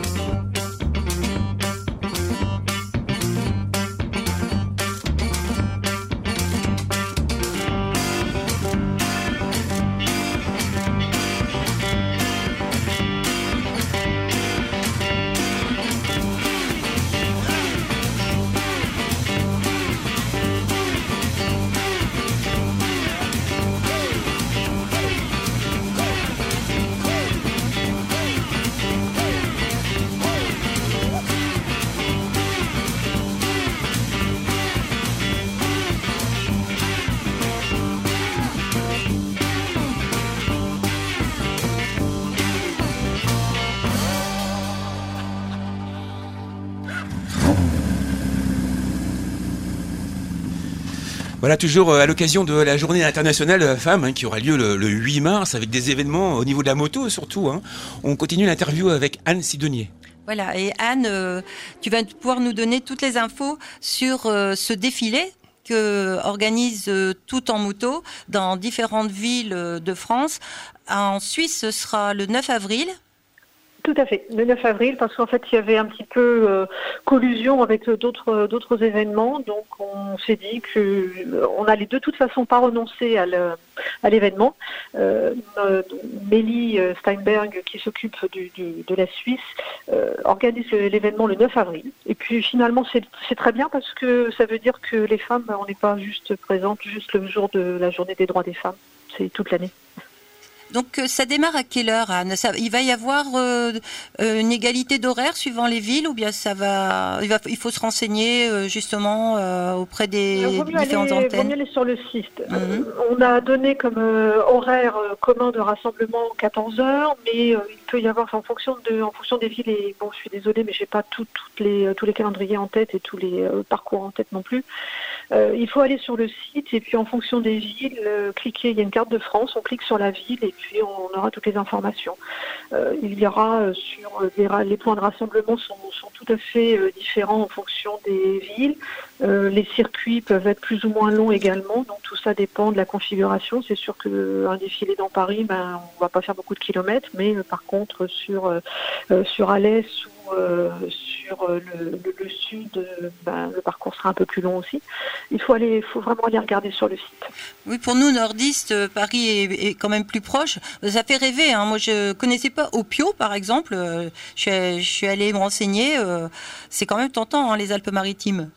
Voilà, toujours à l'occasion de la journée internationale femmes hein, qui aura lieu le, le huit mars avec des événements au niveau de la moto surtout. Hein. On continue l'interview avec Anne Sidonier. Voilà, et Anne, euh, tu vas pouvoir nous donner toutes les infos sur euh, ce défilé que organise euh, Tout en moto dans différentes villes euh, de France. En Suisse, ce sera le neuf avril. Tout à fait, le neuf avril, parce qu'en fait, il y avait un petit peu euh, collusion avec d'autres d'autres événements, donc on s'est dit que euh, on allait de toute façon pas renoncer à le, à l'événement. Euh, euh, Mélie Steinberg, qui s'occupe du, du, de la Suisse, euh, organise l'événement le neuf avril. Et puis finalement, c'est c'est très bien parce que ça veut dire que les femmes, on n'est pas juste présentes juste le jour de la journée des droits des femmes, c'est toute l'année. Donc ça démarre à quelle heure, Anne? Ça, il va y avoir euh, une égalité d'horaire suivant les villes, ou bien ça va, il, va, il faut se renseigner euh, justement euh, auprès des Alors, vaut mieux différentes aller, antennes. Vaut mieux aller sur le site. Mmh. Euh, on a donné comme euh, horaire euh, commun de rassemblement quatorze heures, mais euh, il peut y avoir en fonction de, en fonction des villes. Et bon, je suis désolée, mais j'ai pas tout, toutes les, euh, tous les calendriers en tête et tous les euh, parcours en tête non plus. Euh, il faut aller sur le site et puis en fonction des villes, euh, cliquer. Il y a une carte de France, on clique sur la ville et puis on aura toutes les informations. Euh, il y aura euh, sur des, les points de rassemblement sont, sont tout à fait euh, différents en fonction des villes. Euh, les circuits peuvent être plus ou moins longs également, donc tout ça dépend de la configuration. C'est sûr qu'un défilé dans Paris, ben, on va pas faire beaucoup de kilomètres, mais euh, par contre sur euh, euh, sur Alès ou euh, sur euh, le, le, le sud, euh, ben, le parcours sera un peu plus long aussi. Il faut aller, il faut vraiment aller regarder sur le site. Oui, pour nous nordistes, euh, Paris est, est quand même plus proche. Ça fait rêver. Hein. Moi, je connaissais pas Opio, par exemple. Euh, je, suis, je suis allée me renseigner. Euh, c'est quand même tentant, hein, les Alpes-Maritimes.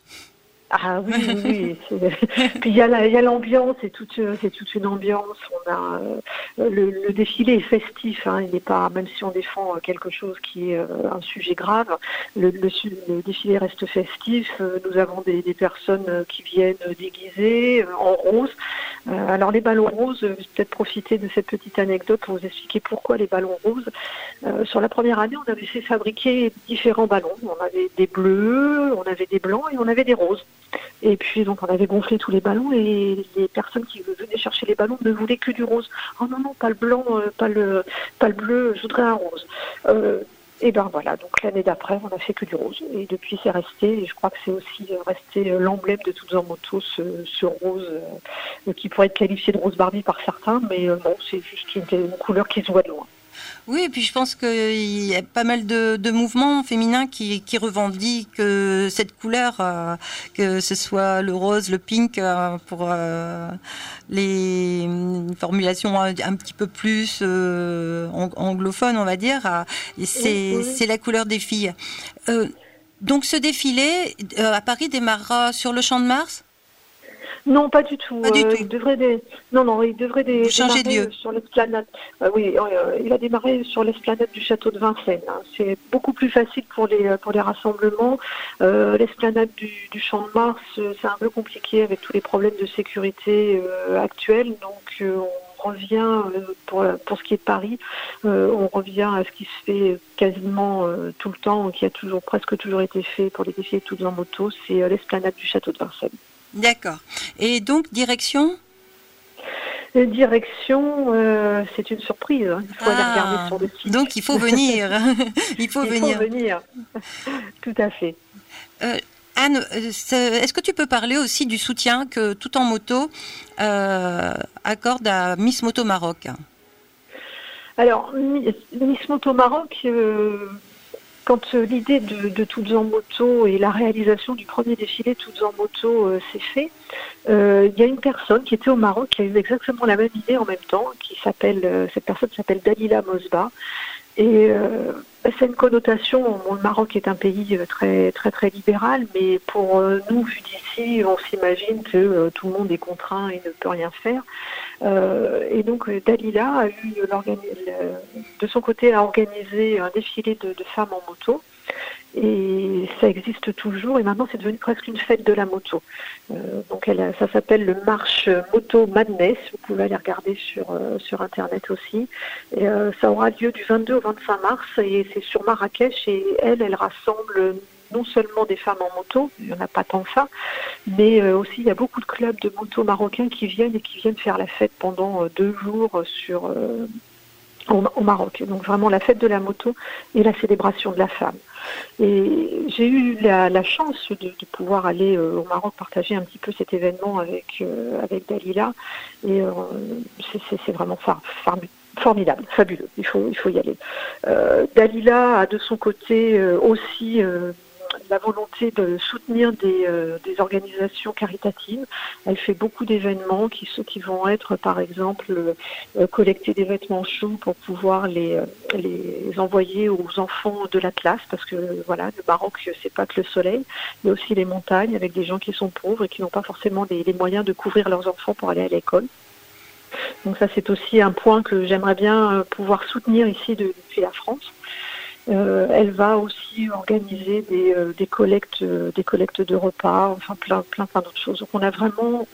Ah oui, oui, oui. Puis il y a la, il y a l'ambiance, c'est toute, c'est toute une ambiance. On a euh, le, le défilé est festif, hein, il n'est pas, même si on défend quelque chose qui est euh, un sujet grave, le, le, le défilé reste festif. Euh, nous avons des, des personnes qui viennent déguisées euh, en rose. Euh, alors les ballons roses, je vais peut-être profiter de cette petite anecdote pour vous expliquer pourquoi les ballons roses. Euh, sur la première année, on avait fait fabriquer différents ballons. On avait des bleus, on avait des blancs et on avait des roses. Et puis donc on avait gonflé tous les ballons et les personnes qui venaient chercher les ballons ne voulaient que du rose. Oh non non, pas le blanc, euh, pas le pas le bleu, je voudrais un rose. Euh, et ben voilà, donc l'année d'après on a fait que du rose et depuis c'est resté. Et je crois que c'est aussi resté l'emblème de Toutes en moto, ce, ce rose euh, qui pourrait être qualifié de rose Barbie par certains, mais euh, non, c'est juste une, une couleur qui se voit de loin. Oui, et puis je pense qu'il y a pas mal de, de mouvements féminins qui, qui revendiquent euh, cette couleur, euh, que ce soit le rose, le pink, euh, pour euh, les formulations un, un petit peu plus euh, anglophones, on va dire. Euh, et c'est, oui, oui. c'est la couleur des filles. Euh, donc ce défilé euh, à Paris démarrera sur le Champ de Mars ? Non, pas du tout. Pas du euh, tout. Il devrait des... Non, non, il devrait des... changer de lieu sur l'esplanade. Euh, oui, euh, il a démarré sur l'esplanade du château de Vincennes. Hein. C'est beaucoup plus facile pour les pour les rassemblements. Euh, l'esplanade du, du Champ de Mars, c'est un peu compliqué avec tous les problèmes de sécurité euh, actuels. Donc, euh, on revient euh, pour pour ce qui est de Paris, euh, on revient à ce qui se fait quasiment euh, tout le temps, qui a toujours presque toujours été fait pour les défilés Toutes en moto. C'est euh, l'esplanade du château de Vincennes. D'accord. Et donc, direction ? Direction, euh, c'est une surprise. Hein. Il faut ah, aller regarder sur le site. Donc, il faut venir. il faut il venir. faut venir. Tout à fait. Euh, Anne, est-ce que tu peux parler aussi du soutien que Toutes en moto euh, accorde à Miss Moto Maroc ? Alors, Miss Moto Maroc... Euh, Quand euh, l'idée de, de Toutes en moto et la réalisation du premier défilé Toutes en moto euh, s'est fait, euh, il y a une personne qui était au Maroc qui a eu exactement la même idée en même temps, qui s'appelle euh, cette personne s'appelle Dalila Mosba. Et euh, c'est une connotation. Bon, le Maroc est un pays très très très libéral, mais pour euh, nous, vu d'ici, on s'imagine que euh, tout le monde est contraint et ne peut rien faire. Euh, et donc Dalila a eu de son côté a organisé un défilé de, de femmes en moto. Et ça existe toujours, et maintenant c'est devenu presque une fête de la moto. Euh, donc elle a, ça s'appelle le Marche Moto Madness, vous pouvez aller regarder sur, euh, sur internet aussi. Et, euh, ça aura lieu du vingt-deux au vingt-cinq mars, et c'est sur Marrakech, et elle, elle rassemble non seulement des femmes en moto, il n'y en a pas tant que ça, mais euh, aussi il y a beaucoup de clubs de moto marocains qui viennent et qui viennent faire la fête pendant euh, deux jours sur... Euh, au Maroc. Donc vraiment la fête de la moto et la célébration de la femme. Et j'ai eu la, la chance de, de pouvoir aller euh, au Maroc partager un petit peu cet événement avec, euh, avec Dalila. Et euh, c'est, c'est, c'est vraiment far, far, formidable, fabuleux. Il faut, il faut y aller. Euh, Dalila a de son côté euh, aussi euh, la volonté de soutenir des, euh, des organisations caritatives. Elle fait beaucoup d'événements qui, qui vont être, par exemple, euh, collecter des vêtements chauds pour pouvoir les, les envoyer aux enfants de la classe, parce que voilà, le Maroc, c'est pas que le soleil, mais aussi les montagnes, avec des gens qui sont pauvres et qui n'ont pas forcément les, les moyens de couvrir leurs enfants pour aller à l'école. Donc ça, c'est aussi un point que j'aimerais bien pouvoir soutenir ici de, depuis la France. Euh, elle va aussi organiser des, euh, des collectes, euh, des collectes de repas, enfin plein, plein, plein d'autres choses. Donc on a vraiment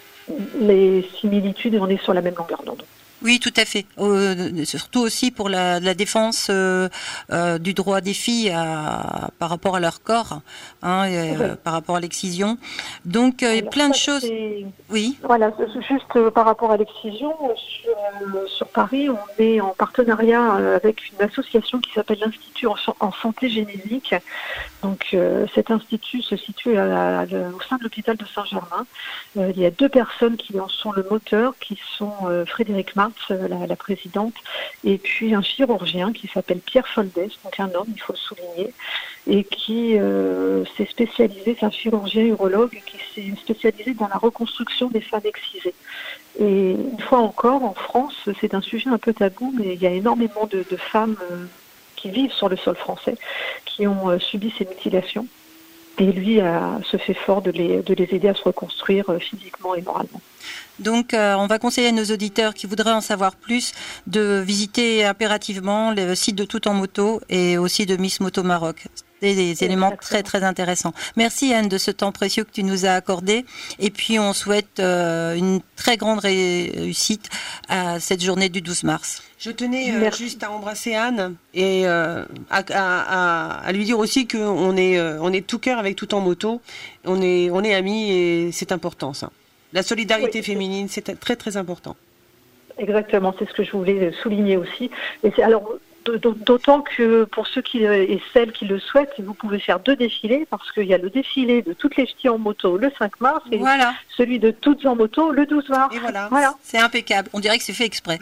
les similitudes et on est sur la même longueur d'onde. Oui, tout à fait. Euh, surtout aussi pour la, la défense euh, euh, du droit des filles à, par rapport à leur corps, hein, et, euh, par rapport à l'excision. Donc, euh, Alors, plein de ça, choses. c'est... Oui. Voilà, juste euh, par rapport à l'excision, sur, euh, sur Paris, on est en partenariat euh, avec une association qui s'appelle l'Institut en, en santé génésique. Donc, euh, cet institut se situe à, à, au sein de l'hôpital de Saint-Germain. Euh, il y a deux personnes qui en sont le moteur, qui sont euh, Frédéric Marx, la, la présidente, et puis un chirurgien qui s'appelle Pierre Foldès, donc un homme, il faut le souligner, et qui euh, s'est spécialisé, c'est un chirurgien urologue qui s'est spécialisé dans la reconstruction des femmes excisées. Et une fois encore, en France, c'est un sujet un peu tabou, mais il y a énormément de, de femmes euh, qui vivent sur le sol français, qui ont euh, subi ces mutilations. Et lui a, se fait fort de les, de les aider à se reconstruire euh, physiquement et moralement. Donc, euh, on va conseiller à nos auditeurs qui voudraient en savoir plus de visiter impérativement le site de Tout en Moto et aussi de Miss Moto Maroc. Des, des éléments très très intéressants. Merci Anne de ce temps précieux que tu nous as accordé. Et puis on souhaite euh, une très grande réussite à cette journée du douze mars. Je tenais euh, juste à embrasser Anne et euh, à, à, à, à lui dire aussi qu'on est, euh, on est tout cœur avec Tout en Moto. On est, on est amis et c'est important ça. La solidarité oui, féminine, c'est très très important. Exactement, c'est ce que je voulais souligner aussi. Et c'est, alors, d'autant que pour ceux qui, et celles qui le souhaitent, vous pouvez faire deux défilés, parce qu'il y a le défilé de toutes les ch'tis en moto le cinq mars et voilà. celui de toutes en moto le douze mars. Et voilà, voilà. C'est impeccable. On dirait que c'est fait exprès.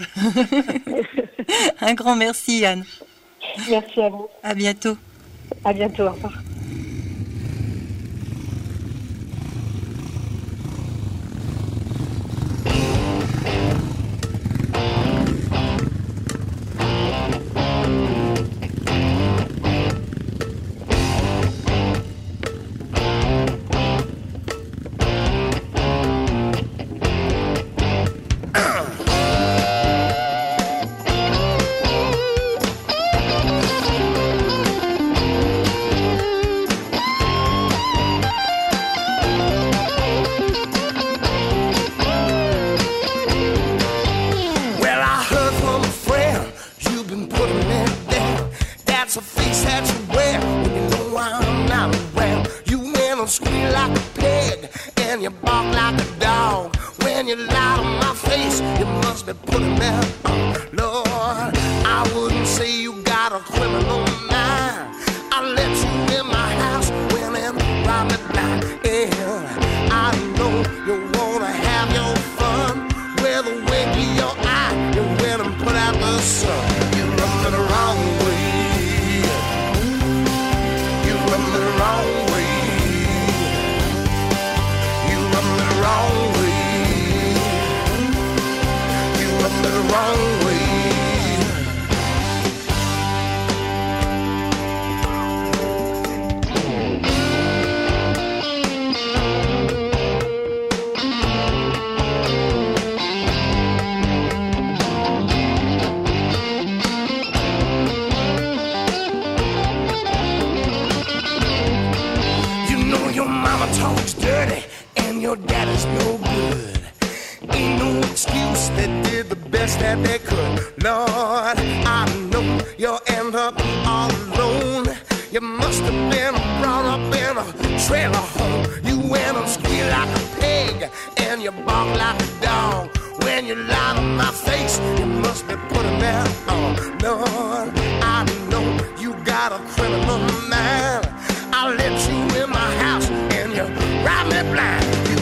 Un grand merci Anne. Merci à vous. À bientôt. À bientôt, au revoir.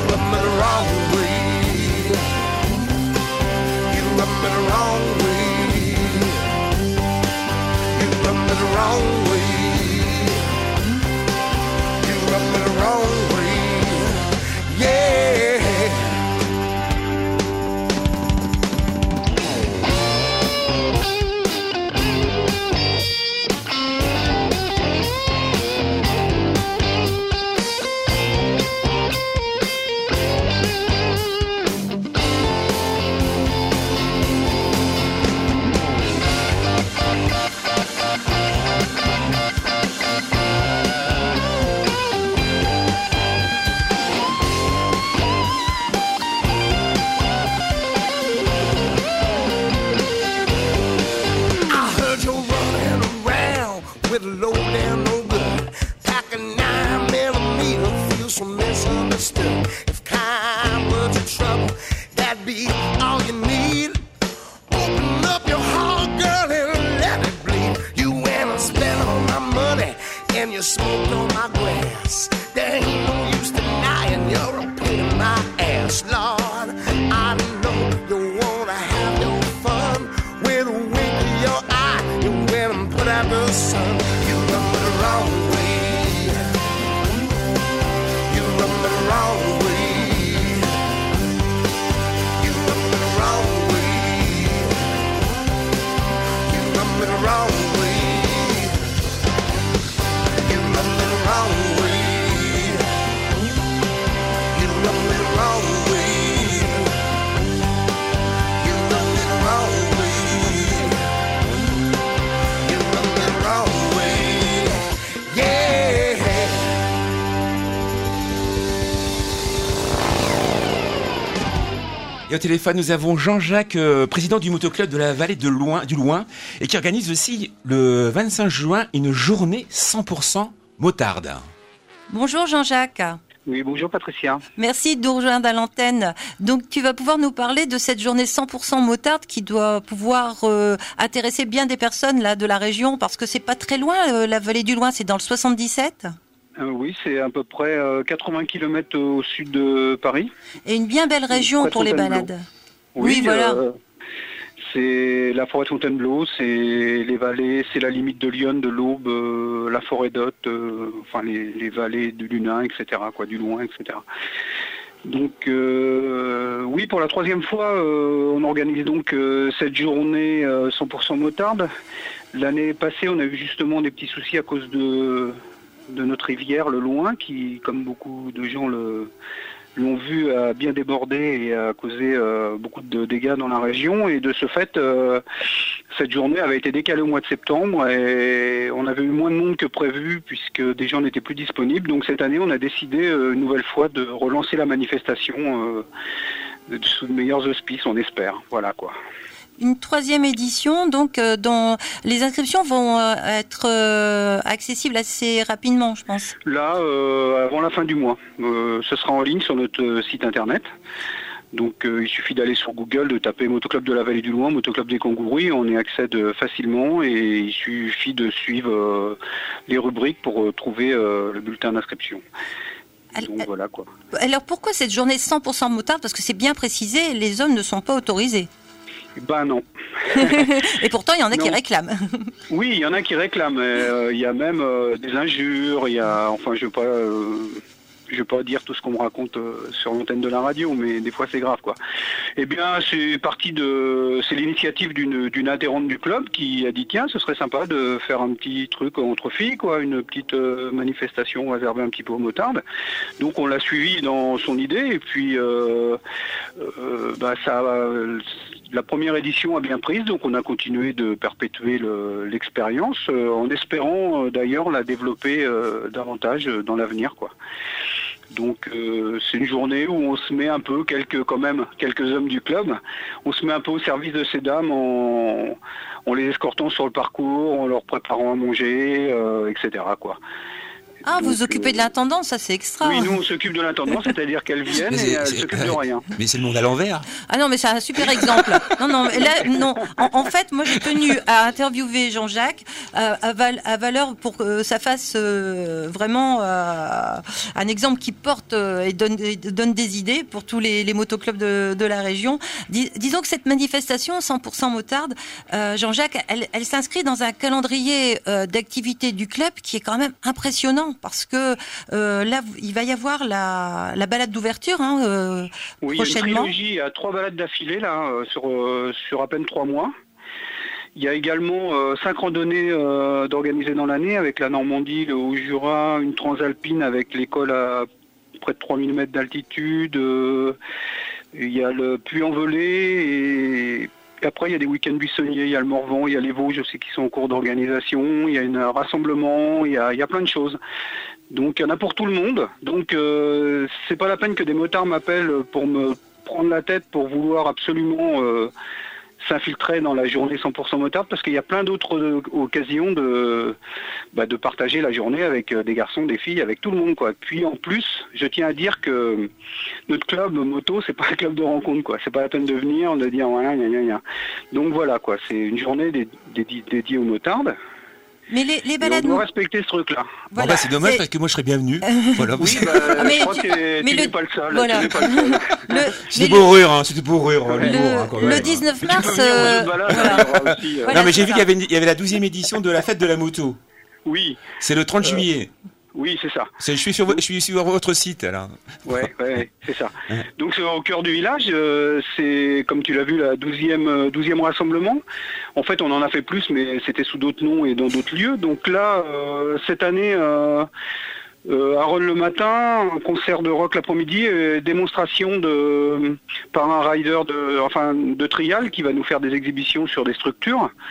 Wrong way. Et au téléphone, nous avons Jean-Jacques, euh, président du motoclub de la vallée de Loin, du Loing, et qui organise aussi le vingt-cinq juin une journée cent pour cent motarde. Bonjour Jean-Jacques. Oui, bonjour Patricia. Merci de nous rejoindre à l'antenne. Donc tu vas pouvoir nous parler de cette journée cent pour cent motarde qui doit pouvoir euh, intéresser bien des personnes là de la région, parce que c'est pas très loin, euh, la vallée du Loing, c'est dans le soixante-dix-sept. Euh, oui, c'est à peu près euh, quatre-vingts kilomètres au sud de Paris. Et une bien belle région Forêt pour les Fontainebleau. balades. Oui, Oui, voilà. euh, c'est la forêt de Fontainebleau, c'est les vallées, c'est la limite de Lyon, de l'Aube, euh, la forêt d'Hôte, euh, enfin les, les vallées du Lunin, et cetera, quoi, du Loing, et cetera. Donc euh, oui, pour la troisième fois, euh, on organise donc euh, cette journée euh, cent pour cent motarde. L'année passée, on a eu justement des petits soucis à cause de, de notre rivière, le Loing, qui, comme beaucoup de gens le, l'ont vu, a bien débordé et a causé euh, beaucoup de dégâts dans la région. Et de ce fait, euh, cette journée avait été décalée au mois de septembre et on avait eu moins de monde que prévu puisque des gens n'étaient plus disponibles. Donc cette année, on a décidé euh, une nouvelle fois de relancer la manifestation euh, sous de meilleurs auspices, on espère. Voilà quoi. Une troisième édition, donc euh, dont les inscriptions vont euh, être euh, accessibles assez rapidement, je pense. Là, euh, avant la fin du mois. Euh, ce sera en ligne sur notre euh, site internet. Donc euh, il suffit d'aller sur Google, de taper Motoclub de la Vallée du Loing, Motoclub des Cambouis, on y accède facilement et il suffit de suivre euh, les rubriques pour euh, trouver euh, le bulletin d'inscription. Donc voilà quoi. Alors pourquoi cette journée cent pour cent motarde? Parce que c'est bien précisé, les hommes ne sont pas autorisés. Ben non. Et pourtant, il y en a non. qui réclament. Oui, il y en a qui réclament. Euh, il y a même euh, des injures. Il y a, enfin, je ne veux pas, euh, je veux pas dire tout ce qu'on me raconte euh, sur l'antenne de la radio, mais des fois c'est grave, quoi. Eh bien, c'est parti de, c'est l'initiative d'une d'une adhérente du club qui a dit tiens, ce serait sympa de faire un petit truc entre filles, quoi, une petite euh, manifestation réservée un petit peu aux motardes. Donc on l'a suivi dans son idée et puis euh, euh, bah ça. Euh, La première édition a bien prise, donc on a continué de perpétuer le, l'expérience, euh, en espérant euh, d'ailleurs la développer euh, davantage euh, dans l'avenir, quoi. Donc euh, c'est une journée où on se met un peu, quelques quand même, quelques hommes du club, on se met un peu au service de ces dames en, en les escortant sur le parcours, en leur préparant à manger, euh, et cetera, quoi. Ah, Donc, vous occupez euh, de l'intendance, ça c'est extra. Oui, nous on s'occupe de l'intendance, c'est-à-dire qu'elles viennent et elles s'occupent de rien. Mais c'est le monde à l'envers. Ah non, mais c'est un super exemple. Non, non, là, non. En, en fait, moi, j'ai tenu à interviewer Jean-Jacques euh, à, val, à valeur pour que ça fasse euh, vraiment euh, un exemple qui porte euh, et donne, et donne des idées pour tous les, les motoclubs de, de la région. Dis, disons que cette manifestation cent pour cent motarde, euh, Jean-Jacques, elle, elle s'inscrit dans un calendrier euh, d'activités du club qui est quand même impressionnant parce que euh, là, il va y avoir la, la balade d'ouverture hein, euh, oui, prochainement. Il y a une trilogie à trois balades d'affilée là, euh, sur, euh, sur à peine trois mois. Il y a également euh, cinq randonnées euh, d'organiser dans l'année avec la Normandie, le Haut-Jura, une transalpine avec l'école à près de trois mille mètres d'altitude. Euh, il y a le Puy-en-Velay et... Et après, il y a des week-ends buissonniers, il y a le Morvan, il y a les Vosges aussi qui sont en cours d'organisation, il y a un rassemblement, il y a, il y a plein de choses. Donc il y en a pour tout le monde. Donc euh, c'est pas la peine que des motards m'appellent pour me prendre la tête pour vouloir absolument euh, s'infiltrer dans la journée cent pour cent motarde parce qu'il y a plein d'autres euh, occasions de, bah, de partager la journée avec euh, des garçons, des filles, avec tout le monde, quoi. Puis en plus, je tiens à dire que notre club moto, c'est pas un club de rencontre, quoi. C'est pas la peine de venir, de dire voilà, gna, gna, gna. Donc voilà, quoi. C'est une journée dé- dé- dédiée aux motardes. Mais les, les Et balades. on doit respecter ce truc-là. Voilà, bon bah, c'est dommage c'est... parce que moi je serais bienvenu. Voilà, oui, bah, mais je crois tu... que tu n'es le... pas le seul. Voilà. Tu n'es pas le seul. le... C'était pour rire, hein, c'était pour rire. Le, hein, quand même. le dix-neuf mars. Euh... Balade, voilà. Aussi, euh... voilà, non, mais j'ai vu ça. qu'il y avait, une... il y avait la douzième édition de la fête de la moto. Oui. C'est le trente juillet. Oui, c'est ça. C'est, je, suis sur, je suis sur votre site, là. Ouais, ouais, c'est ça. Donc c'est au cœur du village, euh, c'est, comme tu l'as vu, la douzième, douzième rassemblement. En fait, on en a fait plus, mais c'était sous d'autres noms et dans d'autres lieux. Donc là, euh, cette année, euh, euh, à Rennes le matin, un concert de rock l'après-midi, et démonstration de, par un rider de, enfin, de trial qui va nous faire des exhibitions sur des structures.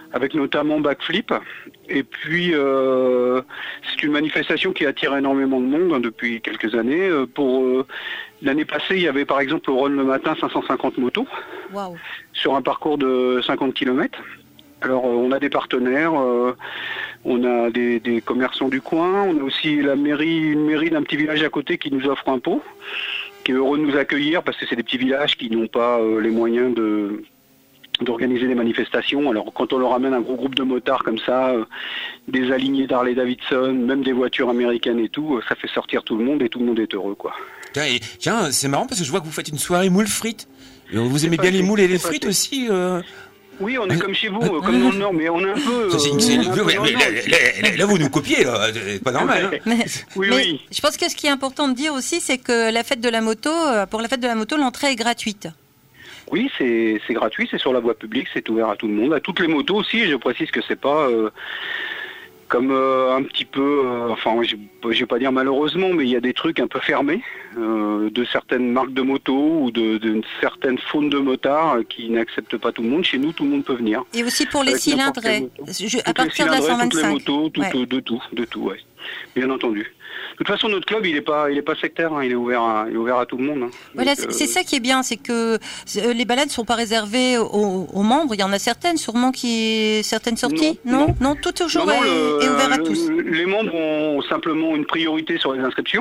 avec notamment backflip. Et puis, euh, c'est une manifestation qui attire énormément de monde hein, depuis quelques années. Euh, pour euh, l'année passée, il y avait par exemple au run le matin cinq cent cinquante motos Wow. sur un parcours de cinquante kilomètres. Alors, euh, on a des partenaires, euh, on a des, des commerçants du coin, on a aussi la mairie, une mairie d'un petit village à côté qui nous offre un pot, qui est heureux de nous accueillir parce que c'est des petits villages qui n'ont pas euh, les moyens de d'organiser des manifestations. Alors quand on leur amène un gros groupe de motards comme ça, euh, des alignés d'Harley Davidson, même des voitures américaines et tout, euh, ça fait sortir tout le monde et tout le monde est heureux quoi. Tiens, et, tiens, c'est marrant parce que je vois que vous faites une soirée moules frites. Et vous aimez C'est bien pas les fait, moules et les c'est pas frites fait. aussi euh... Oui, on est comme chez vous, euh, comme dans le Nord, mais on est un peu... Ça, c'est une- euh, c'est une- on est un peu ouais, dans mais le là, Nord. là, là, là, vous nous copiez, là. C'est pas normal. hein. Mais, Oui, mais oui. je pense que ce qui est important de dire aussi, c'est que la fête de la moto, euh, pour la fête de la moto, l'entrée est gratuite. Oui, c'est c'est gratuit, c'est sur la voie publique, c'est ouvert à tout le monde, à toutes les motos aussi. Je précise que c'est pas euh, comme euh, un petit peu, euh, enfin, je, je vais pas dire malheureusement, mais il y a des trucs un peu fermés euh, de certaines marques de motos ou de, de certaines faunes de motards euh, qui n'acceptent pas tout le monde. Chez nous, tout le monde peut venir. Et aussi pour les Avec n'importe quelle cylindrés, moto. je- à Toutes les partir de la cylindrées, toutes les cent vingt-cinq. motos, tout, Ouais. de tout, de tout, ouais. Bien entendu. De toute façon, notre club, il est pas, il est pas sectaire, hein, il est ouvert, à, il est ouvert à tout le monde. hein. Voilà, Donc, c'est euh, c'est ça qui est bien, c'est que euh, les balades ne sont pas réservées aux, aux membres. Il y en a certaines, sûrement, qui certaines sorties. Non, Non, non. non, tout toujours Non, non, est, le- est ouvert à le- tous. Les membres ont simplement une priorité sur les inscriptions,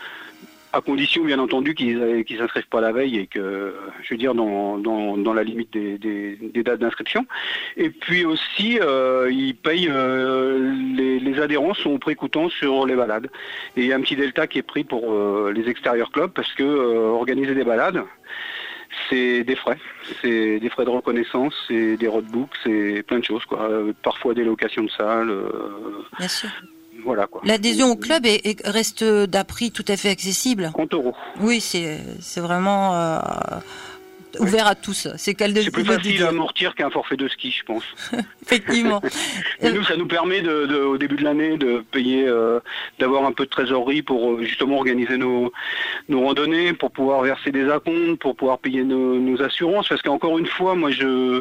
à condition bien entendu qu'ils aient- qu'ils s'inscrivent pas la veille et que, je veux dire, dans, dans, dans la limite des, des, des dates d'inscription. Et puis aussi, euh, ils payent, euh, les, les adhérents sont au prix coûtant sur les balades. Et il y a un petit delta qui est pris pour euh, les extérieurs clubs parce que euh, organiser des balades, c'est des frais, c'est des frais de reconnaissance, c'est des roadbooks, c'est plein de choses quoi. Euh, parfois des locations de salles, euh, Bien sûr. voilà quoi. L'adhésion au club est, est- reste d'un prix tout à fait accessible. trente euros. Oui, c'est c'est vraiment euh, ouvert à tous. C'est qu'elle de C'est plus de le facile dire. à amortir qu'un forfait de ski, je pense. Effectivement. Et nous, ça nous permet de, de- au début de l'année de payer, euh, d'avoir un peu de trésorerie pour euh, justement organiser nos, nos randonnées, pour pouvoir verser des acomptes, pour pouvoir payer nos, nos assurances. Parce qu'encore une fois, moi, je,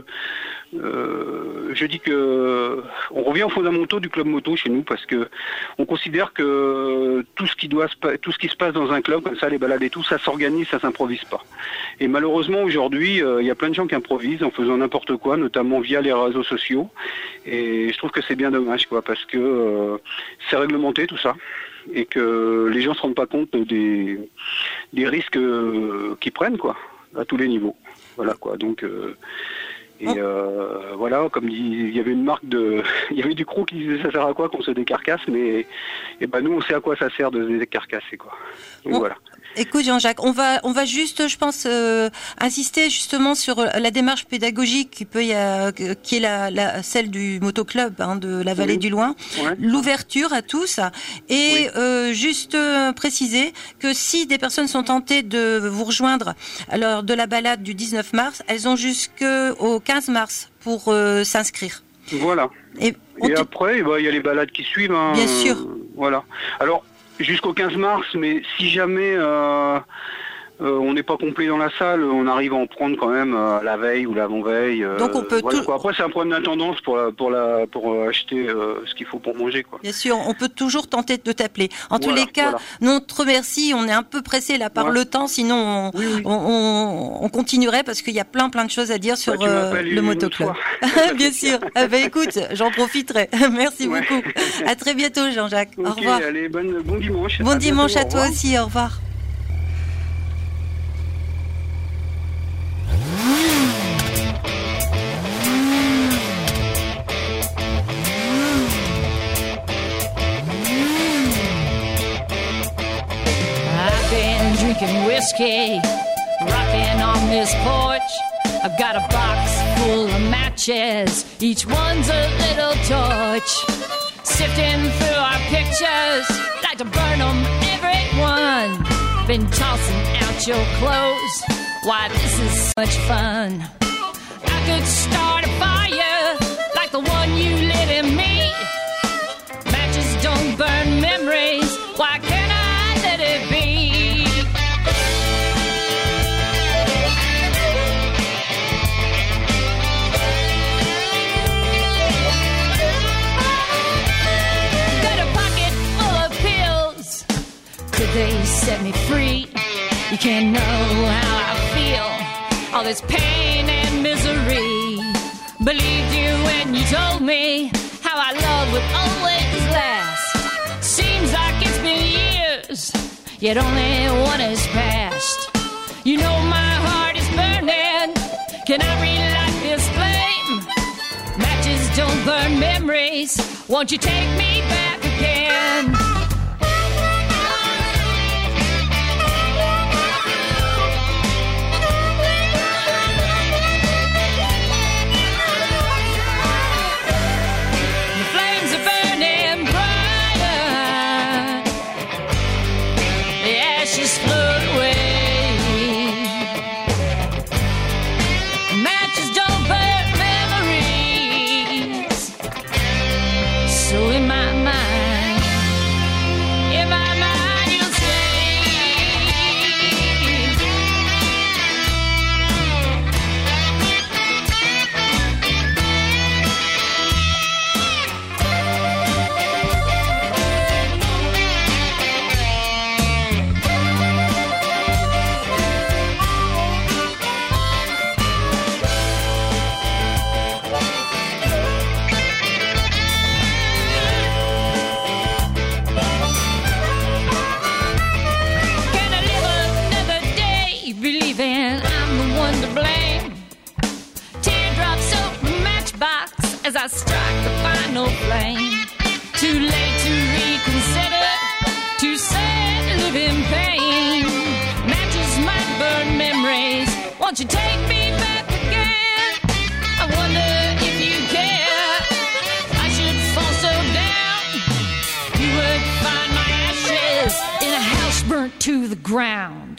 euh, je dis que on revient aux fondamentaux du club moto chez nous parce que on considère que tout ce qui doit, se pa- tout ce qui se passe dans un club comme ça, les balades et tout, ça s'organise, ça s'improvise pas. Et malheureusement aujourd'hui, euh, il y a plein de gens qui improvisent en faisant n'importe quoi, notamment via les réseaux sociaux. Et je trouve que c'est bien dommage, quoi, parce que euh, c'est réglementé tout ça, et que les gens se rendent pas compte des, des risques euh, qu'ils prennent, quoi, à tous les niveaux. Voilà, quoi. Donc euh, et euh, voilà, comme dit, il y avait une marque de, il y avait du crew qui disait ça sert à quoi qu'on se décarcasse, mais et ben nous on sait à quoi ça sert de se décarcasser, quoi. Donc On- voilà. Écoute Jean-Jacques, on va on va juste, je pense, euh, insister justement sur la démarche pédagogique qui peut y a, qui est la, la celle du motoclub hein, de la Vallée Oui. du Loing, Ouais. l'ouverture à tous et Oui. euh, juste euh, préciser que si des personnes sont tentées de vous rejoindre lors de la balade du dix-neuf mars, elles ont jusqu'au quinze mars pour euh, s'inscrire. Voilà. Et, on Et te- après, eh ben, il y a les balades qui suivent. hein, Bien euh, sûr. Voilà. Alors, jusqu'au quinze mars, mais si jamais euh, euh, on n'est pas complet dans la salle, on arrive à en prendre quand même euh, la veille ou l'avant-veille. euh, Donc on peut voilà, tout- quoi. Après, c'est un problème d'intendance pour, la, pour, la, pour euh, acheter euh, ce qu'il faut pour manger, quoi. Bien sûr, on peut toujours tenter de t'appeler. En tous Voilà, les cas, voilà. nous on te remercie. On est un peu pressé là par Ouais. le temps, sinon on, Oui, oui. on, on- on continuerait parce qu'il y a plein plein de choses à dire sur Bah, tu euh, m'appelles le une motoclub. autre Bien sûr. Ah bah, écoute, j'en profiterai. Merci Ouais. beaucoup. À très bientôt, Jean-Jacques. Au Ok, revoir. allez, bonne, bon dimanche. Bon À dimanche bientôt, à au toi revoir. aussi. Au revoir. I've been drinking whiskey, rocking on this porch. I've got a box full of matches, each one's a little torch. Sifting through our pictures, like to burn them, everyone. Been tossing out your clothes, why this is so much fun. I could start a fire, like the one you lit in me. Matches don't burn memories, why can't I let it be? can know how I feel, all this pain and misery. Believed you when you told me how our love would always last. Seems like it's been years, yet only one has passed. You know my heart is burning, can I relight this flame? Matches don't burn memories, won't you take me back again? I strike the final flame. Too late to reconsider, too sad to live in pain. Matches might burn memories, won't you take me back again? I wonder if you care, I should fall so down. You would find my ashes in a house burnt to the ground.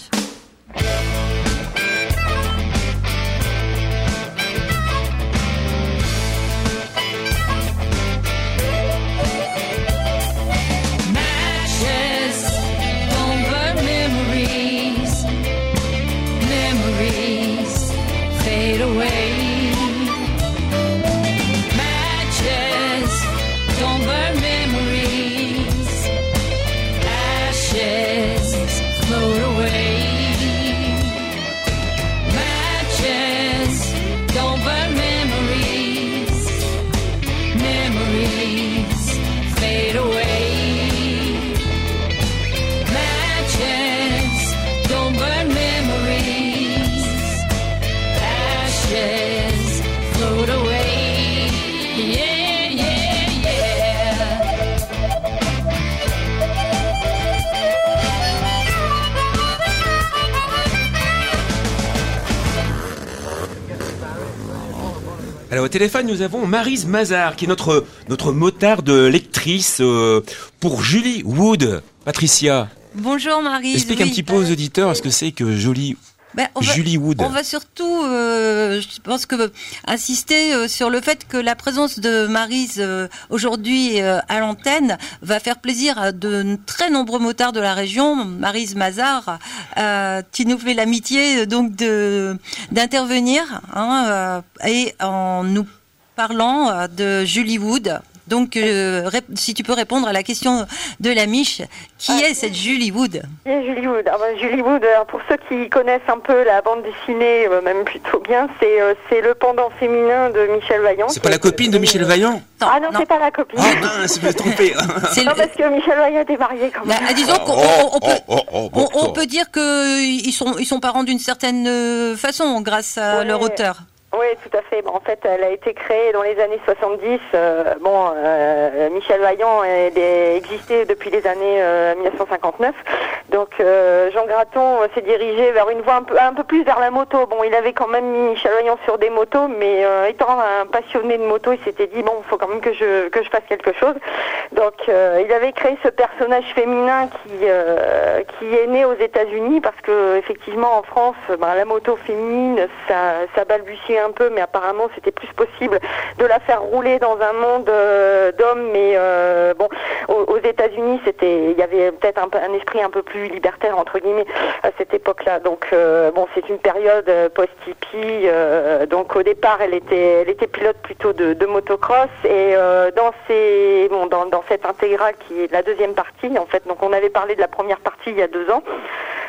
Alors au téléphone, nous avons Maryse Mazard, qui est notre, notre motarde lectrice euh, pour Julie Wood. Patricia. Bonjour Maryse. Explique oui. un petit peu aux auditeurs ce que c'est que Julie Ben, on Julie va, Wood. On va surtout, euh, je pense que insister euh, sur le fait que la présence de Maryse euh, aujourd'hui euh, à l'antenne va faire plaisir à de très nombreux motards de la région. Maryse Mazard, euh, qui nous fait l'amitié donc de d'intervenir hein, euh, et en nous parlant euh, de Julie Wood. Donc, euh, si tu peux répondre à la question de la Miche, qui ah, est cette Julie Wood? Qui est Julie Wood? Ah ben, Julie Wood, alors pour ceux qui connaissent un peu la bande dessinée, euh, même plutôt bien, c'est euh, c'est le pendant féminin de Michel Vaillant. C'est pas la copine de Michel Vaillant? Non, Ah non, non. c'est pas la copine. Ah non, je me suis trompé. C'est non, le... parce que Michel Vaillant était marié quand même. Bah, disons qu'on on, on peut, oh, oh, oh, on, on peut dire qu'ils sont, ils sont parents d'une certaine façon grâce à ouais. leur auteur. Oui, tout à fait. Bon, en fait, elle a été créée dans les années soixante-dix. Euh, bon, euh, Michel Vaillant elle est existé depuis les années euh, mille neuf cent cinquante-neuf. Donc, euh, Jean Graton s'est dirigé vers une voie un peu, un peu plus vers la moto. Bon, il avait quand même mis Michel Vaillant sur des motos, mais euh, étant un passionné de moto, il s'était dit bon, il faut quand même que je que je fasse quelque chose. Donc, euh, il avait créé ce personnage féminin qui euh, qui est né aux États-Unis parce que effectivement en France, ben, la moto féminine, ça ça balbutiait un peu, mais apparemment c'était plus possible de la faire rouler dans un monde euh, d'hommes, mais euh, bon, aux, aux États-Unis, c'était, il y avait peut-être un, un esprit un peu plus libertaire entre guillemets à cette époque-là. Donc euh, bon, c'est une période post-hippie. Euh, donc au départ, elle était, elle était pilote plutôt de, de motocross, et euh, dans ces, bon, dans, dans cette intégrale qui est la deuxième partie, en fait. Donc on avait parlé de la première partie il y a deux ans.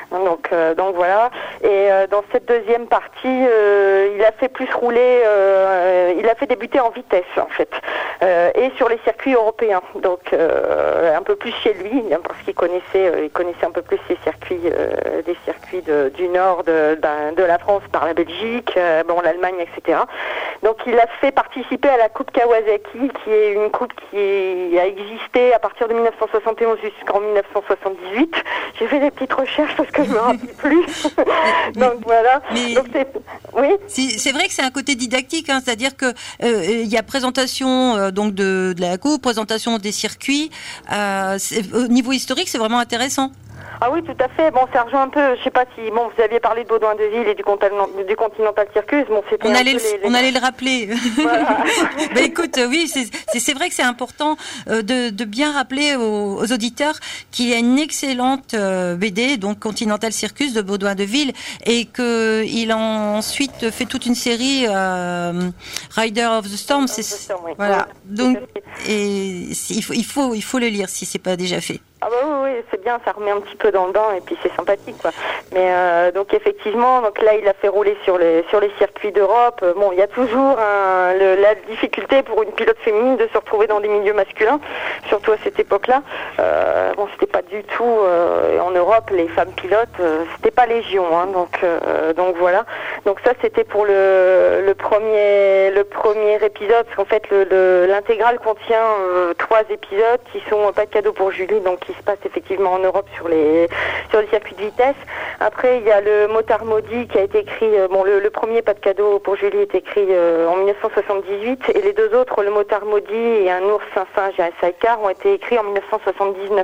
Donc, euh, donc voilà. Et euh, dans cette deuxième partie, euh, il a fait plus rouler, euh, il a fait débuter en vitesse en fait, euh, et sur les circuits européens. Donc euh, un peu plus chez lui, parce qu'il connaissait, euh, il connaissait un peu plus les circuits, euh, des circuits de, du nord de, de, de la France par la Belgique, euh, bon l'Allemagne, et cetera. Donc il a fait participer à la Coupe Kawasaki, qui est une coupe qui a existé à partir de mille neuf cent soixante et onze jusqu'en mille neuf cent soixante-dix-huit. J'ai fait des petites recherches parce que je me rappelle plus. Donc voilà. Mais Donc, c'est... Oui. C'est, c'est vrai que c'est un côté didactique, hein, c'est-à-dire que euh, il y a présentation euh, donc de, de la coupe, présentation des circuits. Euh, c'est, au niveau historique, c'est vraiment intéressant. Ah oui, tout à fait. Bon, ça rejoint un peu, je sais pas si, bon, vous aviez parlé de Baudouin-de-Ville et du, Continental, du Continental Circus. Bon, c'était on un allait, peu le, les, les... on allait le rappeler. Voilà. Ben écoute, oui, c'est, c'est, c'est vrai que c'est important euh, de, de bien rappeler aux, aux auditeurs qu'il y a une excellente euh, B D, donc Continental Circus de Baudouin-de-Ville, et que il a ensuite fait toute une série euh, Rider of the Storm. C'est, Storm, oui. voilà. Oui, donc, et il faut, il faut, il faut le lire si c'est pas déjà fait. Ah bah oui, oui, c'est bien, ça remet un petit peu dans le bain et puis c'est sympathique quoi. Mais euh, donc effectivement, donc là il a fait rouler sur les sur les circuits d'Europe. Bon, il y a toujours un, le, la difficulté pour une pilote féminine de se retrouver dans des milieux masculins, surtout à cette époque-là. Euh, bon, c'était pas du tout euh, en Europe les femmes pilotes, euh, c'était pas légion, hein, donc euh, donc voilà. Donc ça c'était pour le le premier le premier épisode, parce qu'en fait le, le l'intégrale contient euh, trois épisodes qui sont pas de cadeau pour Julie, donc qui se passe effectivement en Europe sur les sur les circuits de vitesse. Après, il y a le Motard Maudit qui a été écrit, euh, bon, le, le premier Pas de cadeau pour Julie est écrit euh, en mille neuf cent soixante-dix-huit, et les deux autres, le Motard Maudit et un ours, un singe et un sidecar, ont été écrits en mille neuf cent soixante-dix-neuf.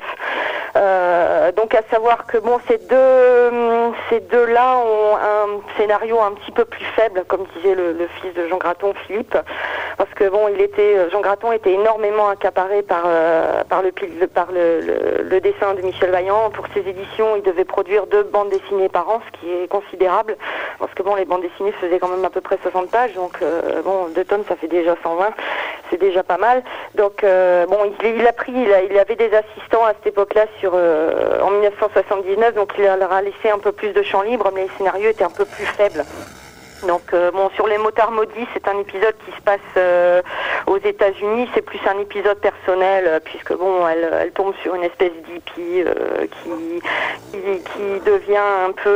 Euh, donc à savoir que bon, ces deux ces deux-là ont un scénario un petit peu plus faible, comme disait le, le fils de Jean Graton, Philippe, parce que bon, il était Jean Graton était énormément accaparé par euh, par le par le, le le dessin de Michel Vaillant. Pour ses éditions, il devait produire deux bandes dessinées par an, ce qui est considérable, parce que bon, les bandes dessinées faisaient quand même à peu près soixante pages, donc euh, bon, deux tomes, ça fait déjà cent vingt, c'est déjà pas mal. Donc euh, bon, il, il a pris, il, a, il avait des assistants à cette époque-là sur euh, en mille neuf cent soixante-dix-neuf, donc il leur a laissé un peu plus de champ libre, mais les scénarios étaient un peu plus faibles. Donc euh, bon, sur les Motards Maudits, c'est un épisode qui se passe euh, aux États-Unis. C'est plus un épisode personnel, euh, puisque bon, elle, elle tombe sur une espèce d'hippie euh, qui, qui qui devient un peu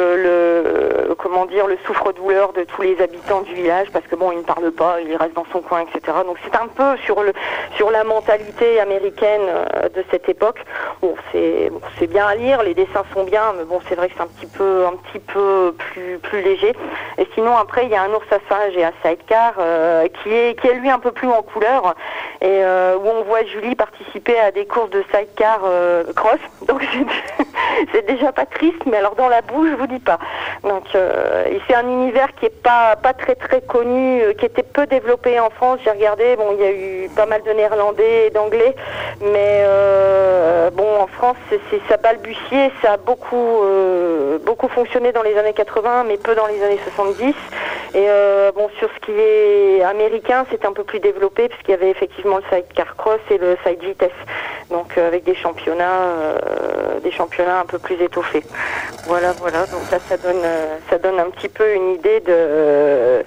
euh, le comment dire le souffre-douleur de tous les habitants du village, parce que bon, il ne parle pas, il reste dans son coin, et cetera. Donc c'est un peu sur le sur la mentalité américaine euh, de cette époque. Bon, c'est bon, c'est bien à lire, les dessins sont bien, mais bon, c'est vrai que c'est un petit peu un petit peu plus plus léger. Et sinon, après, il y a un ours à singe et un sidecar euh, qui est qui est lui un peu plus en couleur, et euh, où on voit Julie participer à des courses de sidecar euh, cross. Donc c'est, c'est déjà pas triste, mais alors dans la boue, je vous dis pas. Donc euh, et c'est un univers qui est pas pas très très connu, euh, qui était peu développé en France. J'ai regardé, bon, il y a eu pas mal de néerlandais et d'anglais, mais euh, bon, en France, c'est, c'est ça balbutiait, ça a beaucoup euh, beaucoup fonctionné dans les années quatre-vingts, mais peu dans les années soixante-dix. Et euh, bon, sur ce qui est américain, c'est un peu plus développé, puisqu'il y avait effectivement le sidecar cross et le side vitesse, donc euh, avec des championnats euh, des championnats un peu plus étoffés. Voilà, voilà. Donc là, ça donne euh, ça donne un petit peu une idée de,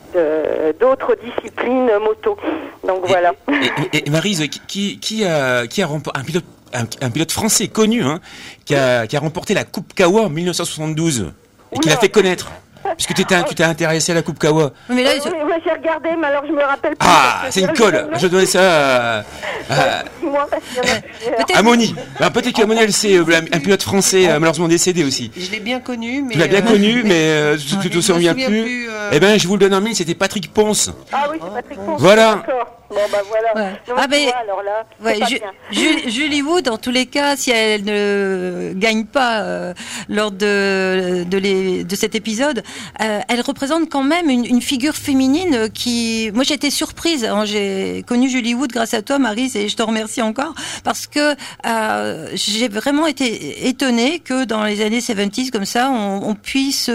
de d'autres disciplines moto. Donc et, voilà. Et, et, et Maryse, qui qui a qui a remporté un pilote un, un pilote français connu, hein, qui a qui a remporté la Coupe Kawa en mille neuf cent soixante-douze et qui l'a fait connaître. Puisque tu t'es, tu t'es intéressé à la Coupe Kawa. Mais là, oui, je... oui, j'ai regardé, mais alors je me rappelle plus. Ah, c'est une colle. Je donnais ça à, à, Dis-moi, parce qu'il y en a plusieurs. à Moni. Alors, peut-être qu'Amoni, elle c'est un pilote français malheureusement décédé aussi. Je l'ai bien connu, mais... Tu l'as bien euh... connu, mais euh, tu ne te souviens plus. plus euh... Eh ben, je vous le donne en mille, c'était Patrick Ponce. Ah oui, c'est Patrick Ponce. Voilà. D'accord. Bon, bah voilà. Ouais. Non, ah, mais, vois, alors là, ouais, Ju- Ju- Julie Wood, en tous les cas, si elle ne gagne pas euh, lors de, de, les, de cet épisode, euh, elle représente quand même une, une figure féminine qui... Moi, j'ai été surprise. Hein, j'ai connu Julie Wood grâce à toi, Maryse, et je te remercie encore, parce que euh, j'ai vraiment été étonnée que dans les années soixante-dix, comme ça, on, on puisse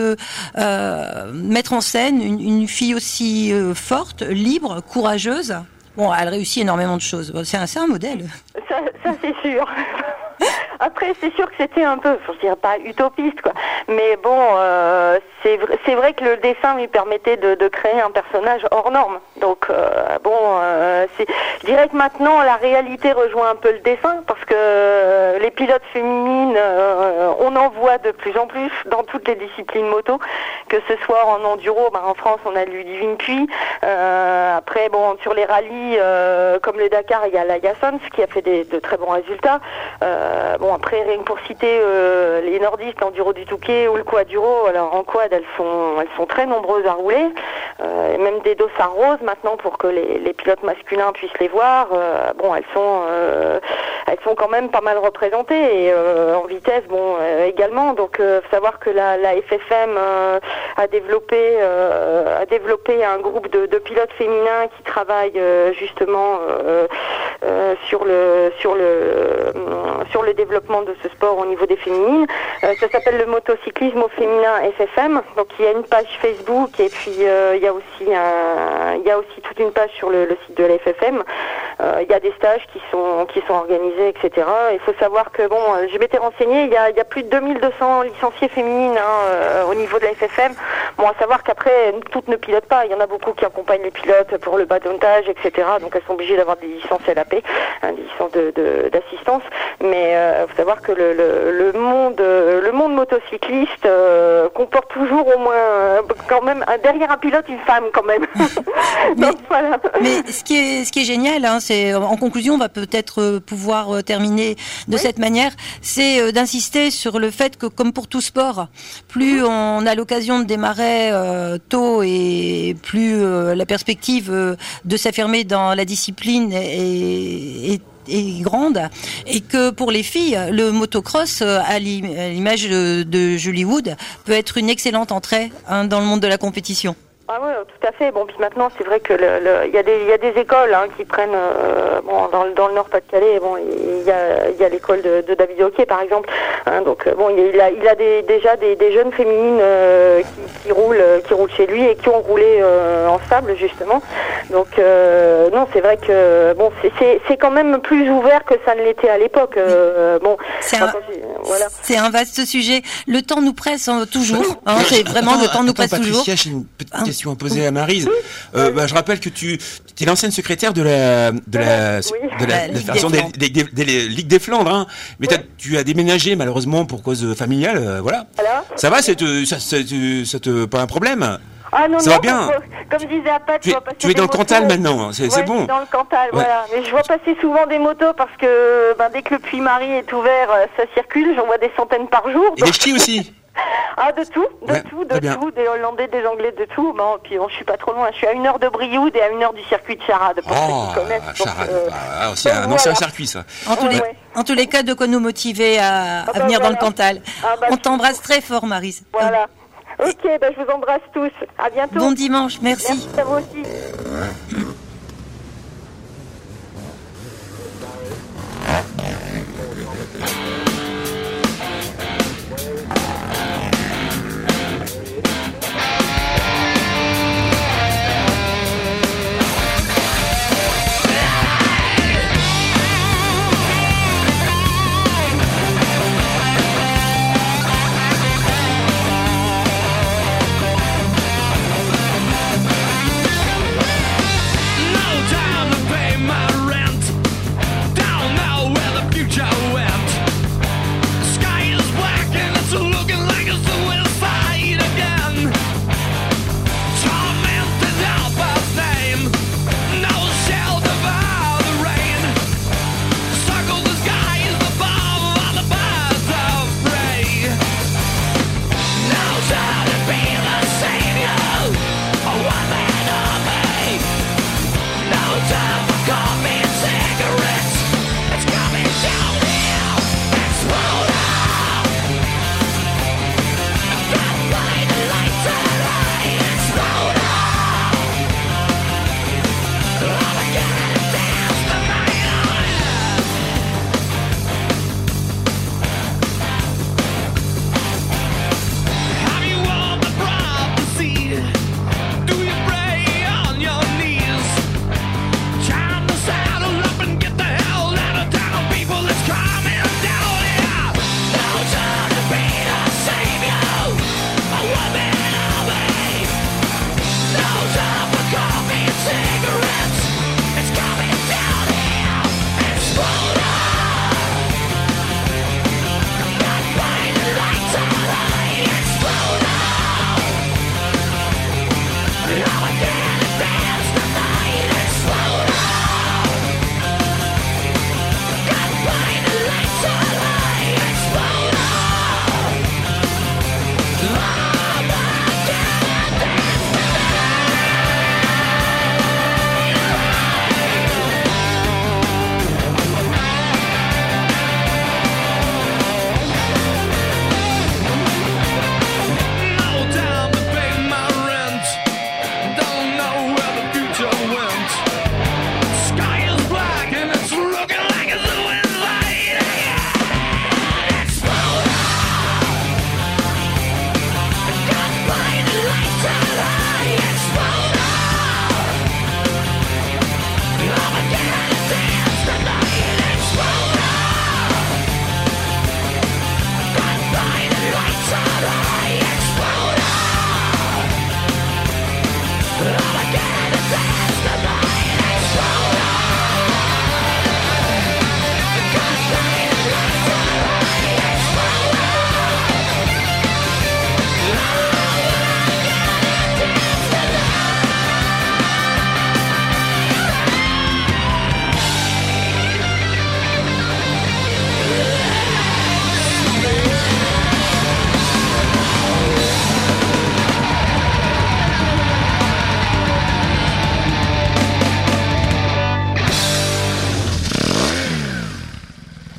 euh, mettre en scène une, une fille aussi euh, forte, libre, courageuse. Bon, elle réussit énormément de choses. C'est un, c'est un modèle. Ça, ça c'est sûr. après, c'est sûr que c'était un peu, je dirais pas utopiste, quoi. Mais bon, euh, c'est vrai, c'est vrai que le dessin lui permettait de, de créer un personnage hors norme. Donc, euh, bon, euh, c'est, je dirais que maintenant, la réalité rejoint un peu le dessin, parce que euh, les pilotes féminines, euh, on en voit de plus en plus dans toutes les disciplines moto, que ce soit en enduro, ben, en France, on a Ludivine Puy. Euh, après, bon, sur les rallyes, euh, comme le Dakar, il y a Laia Sons qui a fait des, de très bons résultats. Euh, bon, après, rien que pour citer euh, les nordistes, l'enduro du Touquet ou le quaduro, alors en quad, elles sont, elles sont très nombreuses à rouler. Euh, et même des dossards roses maintenant pour que les, les pilotes masculins puissent les voir. Euh, bon, elles sont, euh, elles sont quand même pas mal représentées et euh, en vitesse, bon, euh, également. Donc, euh, faut savoir que la, la F F M euh, a développé, euh, a développé un groupe de, de pilotes féminins qui travaillent euh, justement euh, euh, sur le, sur le, euh, sur le développement de ce sport au niveau des féminines. Euh, ça s'appelle le motocyclisme au féminin F F M. Donc, il y a une page Facebook et puis euh, il y a aussi un, il y a aussi toute une page sur le, le site de la F F M. Euh, il y a des stages qui sont qui sont organisés, et cetera. Il faut savoir que bon, je m'étais renseignée, il y a, il y a plus de deux mille deux cents licenciés féminines hein, euh, au niveau de la F F M. Bon, à savoir qu'après toutes ne pilotent pas. Il y en a beaucoup qui accompagnent les pilotes pour le bâtonnage, et cetera. Donc elles sont obligées d'avoir des licences L A P, hein, des licences de, de, d'assistance. Mais euh, faut savoir que le, le, le monde le monde motocycliste euh, comporte toujours au moins euh, quand même derrière un pilote une femme quand même. mais, Donc, voilà. mais ce qui est ce qui est génial, hein, c'est en conclusion, on va peut-être euh, pouvoir euh, terminer de oui. cette manière, c'est euh, d'insister sur le fait que, comme pour tout sport, plus on a l'occasion de démarrer euh, tôt et plus euh, la perspective euh, de s'affirmer dans la discipline est, est est grande, et que pour les filles, le motocross, à l'image de Julie Wood, peut être une excellente entrée hein, dans le monde de la compétition. Ah oui, tout à fait. Bon, puis maintenant, c'est vrai que le, le, y a des, y a des écoles hein, qui prennent, euh, bon, dans, dans le Nord-Pas-de-Calais, bon, il y a, y a l'école de, de David Hockey, par exemple. Hein, donc, bon, il a, il a des, déjà des, des jeunes féminines euh, qui, qui roulent, qui roulent chez lui et qui ont roulé euh, en sable justement. Donc, euh, non, c'est vrai que bon, c'est, c'est, c'est quand même plus ouvert que ça ne l'était à l'époque. Euh, bon, c'est un, voilà. C'est un vaste sujet. Le temps nous presse hein, toujours. Hein, c'est vraiment attends, le temps nous presse Patricia, toujours. J'ai une petite hein. question à poser à Maryse. Euh, bah, je rappelle que tu es l'ancienne secrétaire de la de la oui. de la, la fédération des, des, des, des, des Ligues des Flandres, hein. Mais oui. tu as déménagé malheureusement pour cause familiale, euh, voilà. Alors ça va, c'est ça, ça, ça te pas un problème? Ah non, ça non, va bien. Comme, comme disait Apat, tu, es, tu es dans le Cantal maintenant, c'est, ouais, c'est bon. Dans le Cantal, ouais. Voilà. Mais je vois passer souvent des motos parce que ben, dès que le Puy-Marie est ouvert, ça circule. J'en vois des centaines par jour. Et donc... des ch'tis aussi. Ah, de tout, de ouais, tout, de tout, des Hollandais, des Anglais, de tout. Bon, puis bon, je suis pas trop loin. Je suis à une heure de Brioude et à une heure du circuit de Charade, pour oh, ceux qui connaissent. Charade, euh... bah, aussi un voilà. ancien circuit, ça. En tous, ouais, les, ouais. en tous les cas, de quoi nous motiver à, à ah, venir bah, dans voilà. le Cantal. Ah, bah, On t'embrasse très fort, Maryse. Voilà. Ok, ben je vous embrasse tous. À bientôt. Bon dimanche, merci. Merci à vous aussi.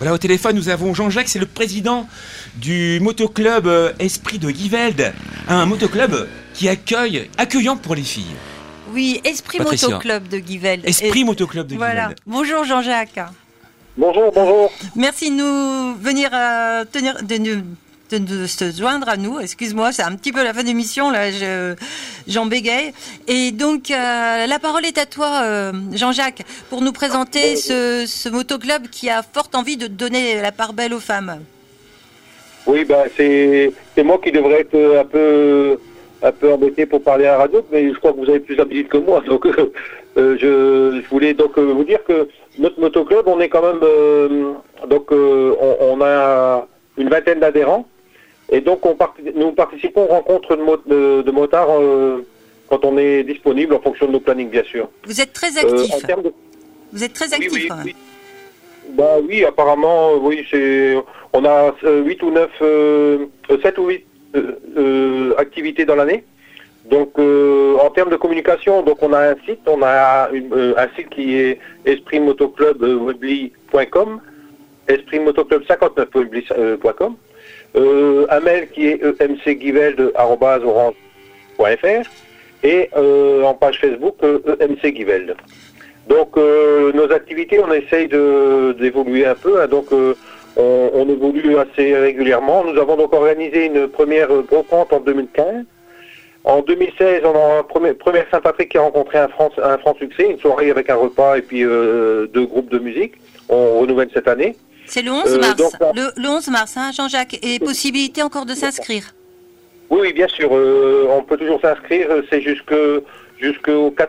Voilà, au téléphone, nous avons Jean-Jacques, c'est le président du motoclub euh, Esprit de Givelde, un motoclub qui accueille, accueillant pour les filles. Oui, Esprit Patricia. Motoclub de Givelde. Esprit Et- Motoclub de Voilà. Givelde. Bonjour Jean-Jacques. Bonjour, bonjour. Merci de nous venir euh, tenir, de, nous- de, de se joindre à nous. Excuse-moi, c'est un petit peu la fin d'émission, là, je, j'en bégaye. Et donc, euh, la parole est à toi, euh, Jean-Jacques, pour nous présenter ce, ce motoclub qui a forte envie de donner la part belle aux femmes. Oui, ben c'est c'est moi qui devrais être euh, un peu un peu embêté pour parler à la radio, mais je crois que vous avez plus d'habitude que moi. Donc, euh, euh, je, je voulais donc euh, vous dire que notre motoclub, on est quand même euh, donc euh, on, on a une vingtaine d'adhérents et donc on part, nous participons aux rencontres de, mo- de, de motards euh, quand on est disponible en fonction de nos plannings, bien sûr. Vous êtes très Euh, actif. en termes de Vous êtes très Oui, actif oui, quand même. oui. Bah oui, apparemment, euh, oui, c'est, on a euh, huit ou neuf, euh, sept ou huit euh, euh, activités dans l'année. Donc, euh, en termes de communication, donc on a un site, on a une- euh, un site qui est esprit motoclub webly point com, esprit motoclub cinquante-neuf webly point com, euh, un mail qui est e m c givelde arobase orange point f r et euh, en page Facebook euh, E M C Givelde. Donc euh, nos activités, on essaye de d'évoluer un peu, hein, donc euh, on, on évolue assez régulièrement. Nous avons donc organisé une première euh, brocante en deux mille quinze. En deux mille seize, on a un premier, première Saint-Patrick qui a rencontré un franc, un franc succès, une soirée avec un repas et puis euh, deux groupes de musique. On renouvelle cette année. C'est le onze Euh, mars. donc, là- le, le onze mars, hein, Jean-Jacques. Et possibilité encore de s'inscrire. Oui, oui, bien sûr, euh, on peut toujours s'inscrire, c'est jusque jusqu'au quatre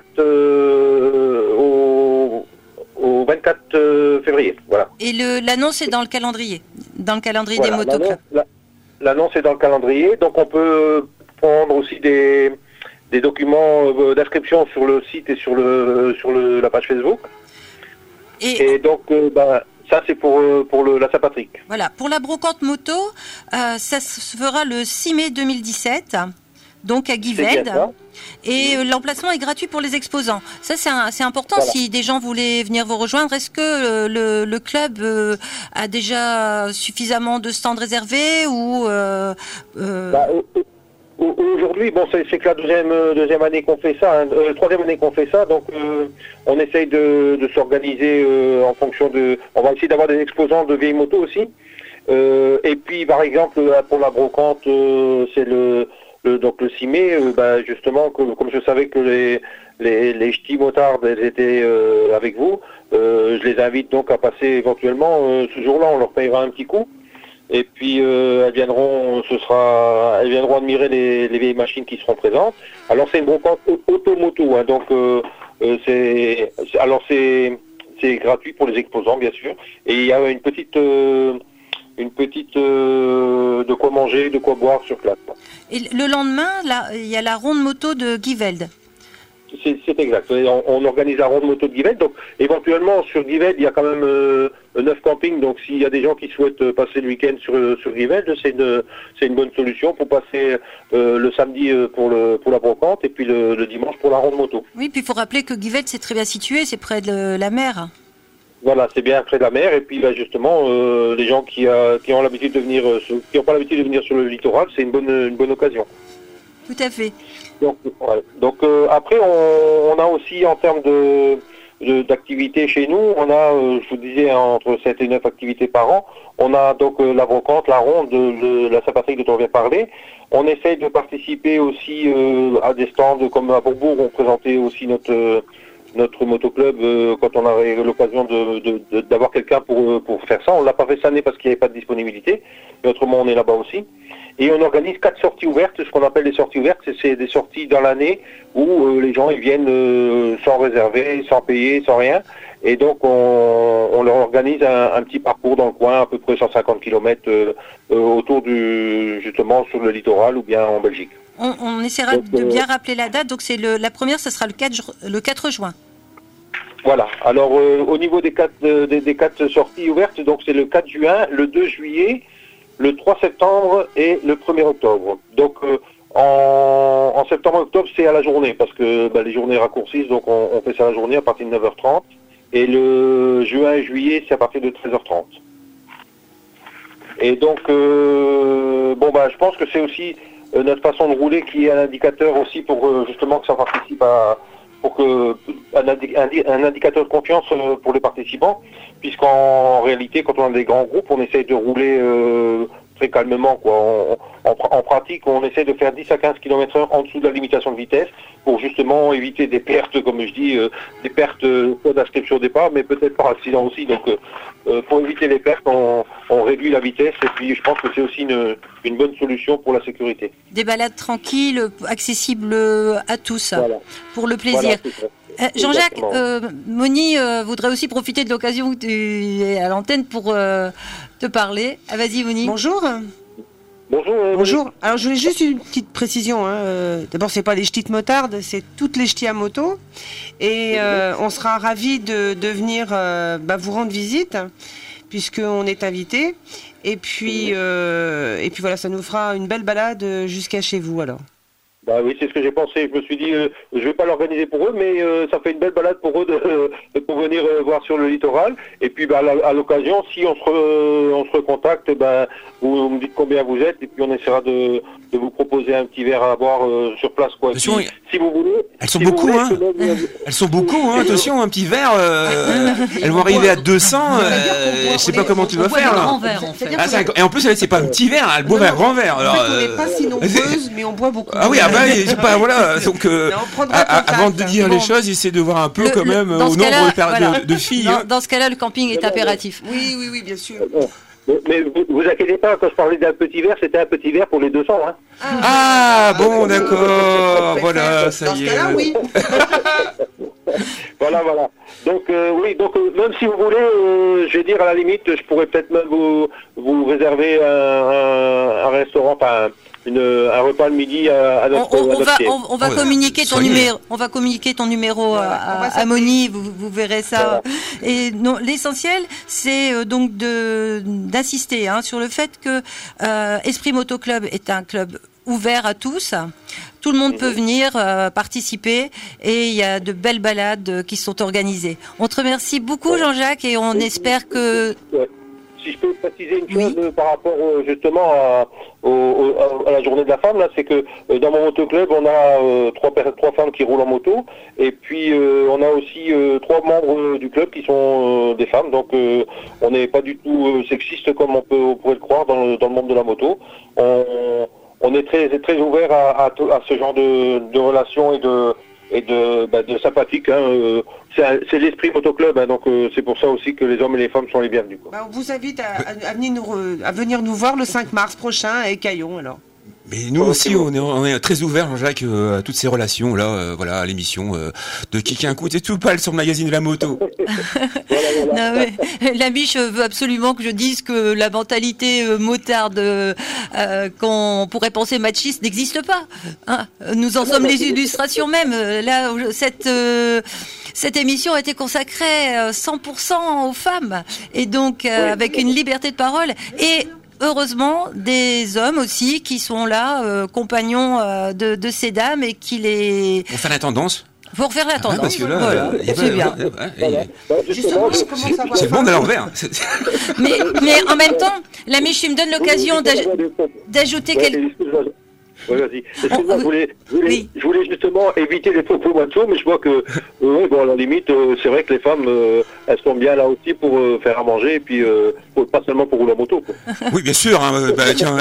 euh, au, au vingt-quatre euh, février, voilà. Et le, l'annonce est dans le calendrier. Dans le calendrier Voilà, des motoclubs. l'annonce- la- L'annonce est dans le calendrier, donc on peut prendre aussi des, des documents euh, d'inscription sur le site et sur le sur le, la page Facebook. Et, Et donc, euh, ben, ça c'est pour euh, pour le, la Saint-Patrick. voilà, pour la brocante moto, euh, ça se fera le six mai deux mille dix-sept, donc à C'est Givelde. bien ça. Et euh, l'emplacement est gratuit pour les exposants. Ça, c'est, un- c'est important. Voilà. Si des gens voulaient venir vous rejoindre, est-ce que euh, le, le club euh, a déjà suffisamment de stands réservés ou euh, euh, Bah, au- au- Aujourd'hui, bon, c'est c'est que la deuxième, euh, deuxième année qu'on fait ça, hein, euh, troisième année qu'on fait ça, donc euh, on essaye de, de s'organiser euh, en fonction de... On va essayer d'avoir des exposants de vieilles motos aussi. Euh, et puis, par exemple, euh, pour la brocante, euh, c'est le, le, donc le six mai, euh, bah, justement, comme, comme je savais que les, les, les ch'tis motards elles étaient euh, avec vous, euh, je les invite donc à passer éventuellement euh, ce jour-là, on leur payera un petit coup. Et puis euh, elles viendront, ce sera, elles viendront admirer les, les vieilles machines qui seront présentes. Alors c'est une brocante au- automoto, hein, donc euh, euh, c'est, c'est- alors c'est, c'est gratuit pour les exposants bien sûr. Et il y a une petite, euh, une petite euh, de quoi manger, de quoi boire sur place. et le lendemain, là, il y a la ronde moto de Givelde. C'est, c'est exact. On, on organise la ronde moto de Givelde. Donc, éventuellement, sur Givelde, il y a quand même euh, neuf campings. Donc, s'il y a des gens qui souhaitent euh, passer le week-end sur, sur Givelde, c'est une, c'est une bonne solution pour passer euh, le samedi euh, pour, le, pour la brocante et puis le, le dimanche pour la ronde moto. Oui, puis il faut rappeler que Givelde, c'est très bien situé, c'est près de la mer. Voilà, c'est bien près de la mer. Et puis, bah, justement, euh, les gens qui, a, qui ont l'habitude de venir, euh, sur- qui n'ont pas l'habitude de venir sur le littoral, c'est une bonne, une bonne occasion. Tout à fait. Donc, ouais. Donc euh, après, on, on a aussi en termes de, de- d'activités chez nous, on a, euh, je vous disais, hein, entre sept et neuf activités par an. On a donc euh, la brocante, la ronde, de, de la Saint-Patrick dont on vient parler. On essaye de participer aussi euh, à des stands comme à Bourbourg, on présentait aussi notre euh, notre motoclub euh, quand on avait l'occasion de, de- de- d'avoir quelqu'un pour, euh, pour faire ça. On l'a pas fait cette année parce qu'il n'y avait pas de disponibilité, mais autrement on est là-bas aussi. Et on organise quatre sorties ouvertes, ce qu'on appelle les sorties ouvertes, c'est, c'est des sorties dans l'année où euh, les gens ils viennent euh, sans réserver, sans payer, sans rien. Et donc on, on leur organise un, un petit parcours dans le coin, à peu près cent cinquante kilomètres euh, euh, autour du, justement sur le littoral ou bien en Belgique. On, on essaiera Donc, de euh, bien rappeler la date. Donc c'est le, la première, ce sera le quatre, ju- le quatre juin. Voilà. Alors euh, au niveau des quatre, euh, des, des quatre sorties ouvertes, donc c'est le quatre juin, le deux juillet, le trois septembre et le premier octobre. Donc euh, en, en septembre et octobre c'est à la journée parce que bah, les journées raccourcissent, donc on, on fait ça à la journée à partir de neuf heures trente. Et le juin et juillet c'est à partir de treize heures trente. Et donc, euh, bon, bah, je pense que c'est aussi euh, notre façon de rouler qui est un indicateur aussi pour euh, justement que ça participe à, pour que un, indi- un, un indicateur de confiance euh, pour les participants, puisqu'en réalité, quand on a des grands groupes, on essaye de rouler euh, très calmement, quoi. On, en, en pratique, on essaie de faire dix à quinze kilomètres heure en dessous de la limitation de vitesse pour justement éviter des pertes, comme je dis, euh, des pertes euh, pas d'inscription au départ, mais peut-être par accident aussi. Donc, euh, euh, pour éviter les pertes, on, on réduit la vitesse et puis je pense que c'est aussi une, une bonne solution pour la sécurité. Des balades tranquilles, accessibles à tous, Voilà. pour le plaisir. Voilà, c'est ça. Euh, Jean-Jacques, Exactement. euh, Moni euh, voudrait aussi profiter de l'occasion que tu es à l'antenne pour euh, te parler. Ah, vas-y, Moni. Bonjour. Bonjour. euh, Bonjour. Alors, je voulais juste une petite précision. Hein. Euh, D'abord, c'est pas les ch'tis de motarde, c'est toutes les ch'tis à moto. Et euh, on sera ravis de, de venir euh, bah, vous rendre visite, puisqu'on est invité. Et puis, euh, et puis voilà, ça nous fera une belle balade jusqu'à chez vous, alors. Bah oui, c'est ce que j'ai pensé. Je me suis dit, euh, je vais pas l'organiser pour eux, mais euh, ça fait une belle balade pour eux de, de pour venir euh, voir sur le littoral. Et puis, bah, à la- à l'occasion, si on se, re- on se recontacte, bah, vous, vous me dites combien vous êtes, et puis on essaiera de, de vous proposer un petit verre à boire euh, sur place, quoi. Si, Attention, si vous voulez. Elles sont si vous beaucoup, voulez, hein. je peux même- Elles sont beaucoup, hein. Attention, un petit verre, euh, elles vont arriver à deux cents. Euh, je sais pas comment tu vas On boit faire des là. grands verres, en fait. Ah, c'est un- et en plus, c'est pas un petit verre, hein, elle boit Non, un non. grand verre. Alors, En fait, on n'est euh, pas si nombreuses, mais on boit beaucoup. Ah oui, ah bah, et c'est pas, voilà. Donc, euh, Mais on prendra à- à- contact. avant de dire Bon. les choses, essayer de voir un peu Le- quand le- même dans au ce nombre cas-là, de, per- voilà. de, de filles. Dans, hein. dans ce cas-là, le camping est impératif. Oui, oui, oui, bien sûr. Mais, mais vous, vous inquiétez pas, quand je parlais d'un petit verre, c'était un petit verre pour les deux cents, hein. Ah, bon, d'accord. Voilà, ça Dans y ce est. cas-là, oui. Voilà, voilà. Donc euh, oui, donc euh, même si vous voulez, euh, je vais dire à la limite, je pourrais peut-être même vous vous réserver un, un, un restaurant, enfin une, un repas le midi à, à On, notre, on- à on notre va, pied. on, on va Ouais, communiquer ton soignez. numéro. On va communiquer ton numéro à, Voilà, on va à, s'appeler. Moni. Vous, vous verrez ça. Et non, l'essentiel, c'est euh, donc de d'insister hein, sur le fait que euh, Esprit Moto Club est un club ouvert à tous. Tout le monde peut venir euh, participer et il y a de belles balades euh, qui sont organisées. On te remercie beaucoup, Jean-Jacques, et on espère que Ouais. Si je peux préciser une chose Oui. euh, par rapport euh, justement à, au- au- à la journée de la femme, là, c'est que euh, dans mon motoclub, on a euh, trois, per- trois femmes qui roulent en moto, et puis euh, on a aussi euh, trois membres euh, du club qui sont euh, des femmes, donc euh, on n'est pas du tout euh, sexiste comme on, peut, on pourrait le croire dans le, dans le monde de la moto. On, on est très, très ouvert à, à, tout- à ce genre de, de relations et de, et de, bah, de sympathique. Hein, euh, c'est, un- c'est l'esprit motoclub, hein, donc euh, c'est pour ça aussi que les hommes et les femmes sont les bienvenus, quoi. Bah, on vous invite à, à- à venir nous re- à venir nous voir le cinq mars prochain à Écaillon, alors. Mais nous aussi, on est, on est très ouverts, Jean-Jacques, euh, à toutes ces relations là, euh, voilà, à l'émission euh, de Kiki un coup, c'est tout pâle sur le magazine de la moto. Non, mais la biche veut absolument que je dise que la mentalité euh, motarde euh, euh, qu'on pourrait penser machiste n'existe pas. Hein. Nous en sommes les illustrations même. Euh, Là, où je- cette euh, cette émission a été consacrée euh, cent pour cent aux femmes et donc euh, avec une liberté de parole et heureusement des hommes aussi qui sont là, euh, compagnons euh, de, de ces dames et qui les Pour faire la tendance. pour faire la Ah, tendance. parce que là, Voilà, euh, y a c'est pas- bien. ouais, ouais, ouais, Bah, Justement, je je- commence à c'est voir c'est le ça. monde à l'envers. C'est- Mais, mais en même temps, la Miche, tu me donnes l'occasion d'aj- d'ajouter Ouais, quelque... excuse-moi. Ouais, vas-y. Excuse-moi, On- je, voulais, je, voulais, oui. je voulais justement éviter les propos macho, mais je vois que, euh, ouais, bon, à la limite, euh, c'est vrai que les femmes, euh, elles sont bien là aussi pour euh, faire à manger, et puis euh, pour- pas seulement pour rouler en moto, quoi. Oui, bien sûr. Hein, euh, bah, tiens.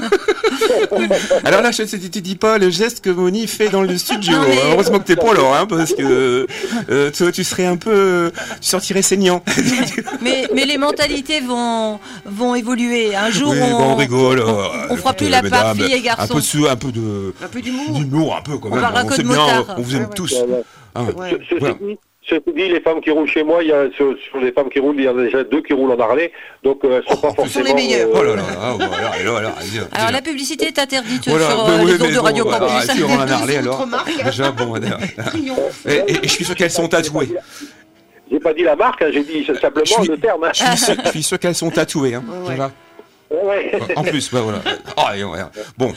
Alors là, je ne te dis pas le geste que Moni fait dans le studio. Non, mais- Heureusement que t'es pas là, hein, parce que euh, toi, tu serais un peu, tu sortirais saignant. Mais, mais les mentalités vont, vont évoluer. Un jour, Oui, on, bon, on rigole. on, euh, on fera plus écoutez, la mesdames, part filles et garçons. Un peu de sou- un peu de Un peu d'humour. d'humour, un peu quand On même. parlera que s'aime de bien, motards. on vous aime Ouais, ouais. tous. Ouais, ouais. Hein, Ouais. Ce- Ceci voilà. dit, ceci dit, les femmes qui roulent chez moi, il y a sur, sur les femmes qui roulent, il y en a déjà deux qui roulent en Harley, donc euh, elles sont pas sont forcément. les meilleures. Oh là là, ah, bah, alors, alors, alors, allez, Alors allez, la publicité est interdite Voilà, sur mais euh, oui, les mais ondes de bon, Radio voilà, Campus. si on en a parlé, Deux alors. autres marques. Déjà, bon, d'accord. Triomphe. Et, et- et je suis sûr qu'elles sont tatouées. J'ai pas dit la marque, hein, j'ai dit simplement Je suis- le terme. Hein. Je suis sûr, je suis sûr qu'elles sont tatouées. Hein. Ouais, ouais. Voilà. Ouais, ouais. En plus, bah voilà. Ah, et ouais. Bon,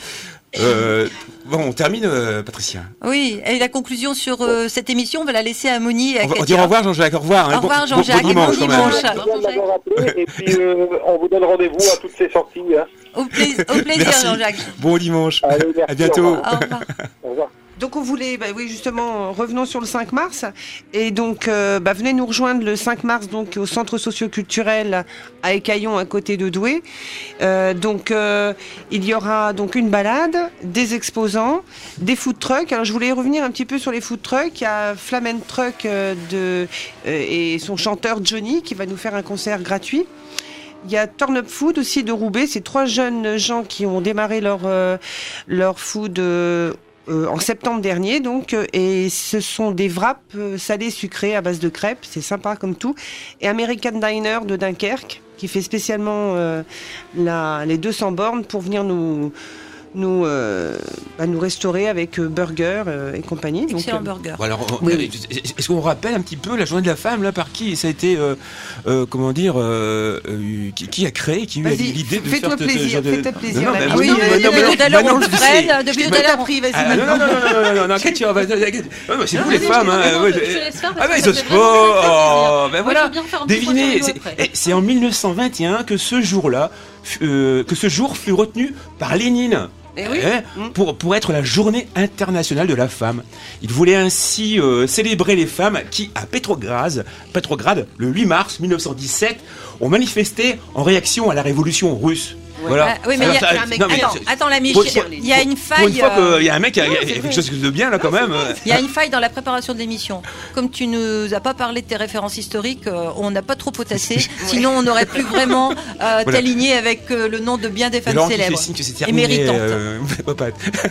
Euh, bon, on termine, euh, Patricia. Oui, et la conclusion sur euh, cette émission, on va la laisser à Moni. Et à On va Katia. dire au revoir, Jean-Jacques. Au revoir. Au hein. revoir, Bon- Jean-Jacques. Bon, dimanche, Bon quand même. dimanche. Merci bien de m'avoir appelé, et puis euh, on vous donne rendez-vous à toutes ces sorties. Hein. Au, pla- au plaisir, Merci. Jean-Jacques. Bon dimanche. Allez, merci, À bientôt. au revoir. Au revoir. Au revoir. Donc on voulait, bah oui justement, revenons sur le cinq mars, et donc euh, bah, venez nous rejoindre le cinq mars donc au centre socio-culturel à Écaillon à côté de Douai. Euh, donc euh, il y aura donc une balade, des exposants, des food trucks. Alors je voulais revenir un petit peu sur les food trucks. Il y a Flamen Truck euh, de euh, et son chanteur Johnny qui va nous faire un concert gratuit. Il y a Turn Up Food aussi de Roubaix. C'est trois jeunes gens qui ont démarré leur euh, leur food. Euh, Euh, en septembre dernier, donc, euh, et ce sont des wraps euh, salés sucrés à base de crêpes, c'est sympa comme tout. Et American Diner de Dunkerque, qui fait spécialement euh, la, les deux cents bornes pour venir nous, nous, euh, bah, nous restaurer avec euh, burger euh, et compagnie. Donc, Excellent euh, burger. Bon, alors, on- Oui, oui. est-ce qu'on rappelle un petit peu la journée de la femme là par qui ça a été, euh, euh, comment dire, euh, euh, qui, qui a créé, qui a eu Vas-y, l'idée de fais-toi faire ce- ce plaisir, genre de- fais-toi plaisir, Non, non, la bah, vie. oui, Oui, non, oui, mais oui, non, mais depuis non, tout à l'heure, mais on non, le tu freine, sais. depuis Je tout à me- l'heure, vas-y, vas-y, Ah, non, maintenant. non, non, non, non, non, non, Katia, vas-y, vas-y. Non, mais c'est Non, vous les mais femmes, je- hein. non, ouais, je- je- je laisse faire parce Ah, que mais ça ils fait osent vraiment pas. très plaisir. Oh, ben Moi, voilà. je veux bien faire un petit Devinez, point sur c'est- le après. et c'est en mille neuf cent vingt et un que ce jour-là, euh, que ce jour fut retenu par Lénine. Eh oui. Eh, pour, pour être la journée internationale de la femme. Il voulait ainsi euh, célébrer les femmes qui, à Petrograd, Petrograd, le huit mars mille neuf cent dix-sept, ont manifesté en réaction à la révolution russe. Voilà. Ah, oui, mais Alors, il y a- ça- un mec- non, mais Attends, c'est- attends, la Miche, pour- pour- il y a une Pour une faille. fois euh, qu'il y a un mec qui a, il y a quelque chose de bien là quand même. euh, Il y a une faille dans la préparation de l'émission. Comme tu nous as pas parlé de tes références historiques, euh, on n'a pas trop potassé. Sinon, on n'aurait plus vraiment euh, Voilà. t'aligné avec euh, le nom de bien des Et femmes Laurent qui fait célèbres signe que c'est et terminé. méritantes. euh, papa.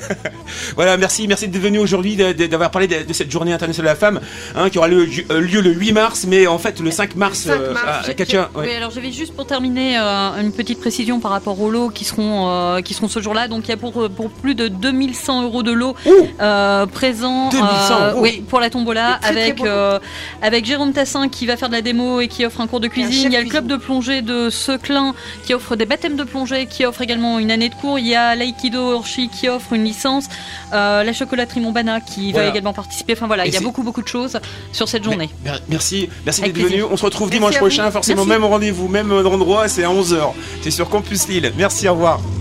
Voilà, merci, merci d'être venu aujourd'hui, de- de- d'avoir parlé de, de cette journée internationale de la femme, hein, qui aura lieu, euh, lieu le huit mars, mais en fait le cinq mars. Le cinq mars, à- à J'ai- Katia, j'ai- ouais. Oui, alors j'avais juste pour terminer euh, une petite précision par rapport aux lots qui seront euh, qui seront ce jour-là. Donc il y a pour pour plus de deux mille cent euros de lots euh, présents. deux mille cent euros. Oui, pour la tombola C'est très, très avec beau. euh, avec Jérôme Tassin qui va faire de la démo et qui offre un cours de un cuisine. chef Il y a le club cuisine. de plongée de Seclin qui offre des baptêmes de plongée, qui offre également une année de cours. Il y a l'Aikido Orchi qui offre une licence. Euh, la chocolaterie Montbana qui Voilà. va également participer. Enfin voilà, Et il y a c'est- beaucoup beaucoup de choses sur cette journée. Mer- Merci, merci Avec d'être venu. plaisir. On se retrouve Merci dimanche à vous. prochain, forcément Merci. même rendez-vous, même endroit, c'est à onze heures. C'est sur Campus Lille. Merci, au revoir.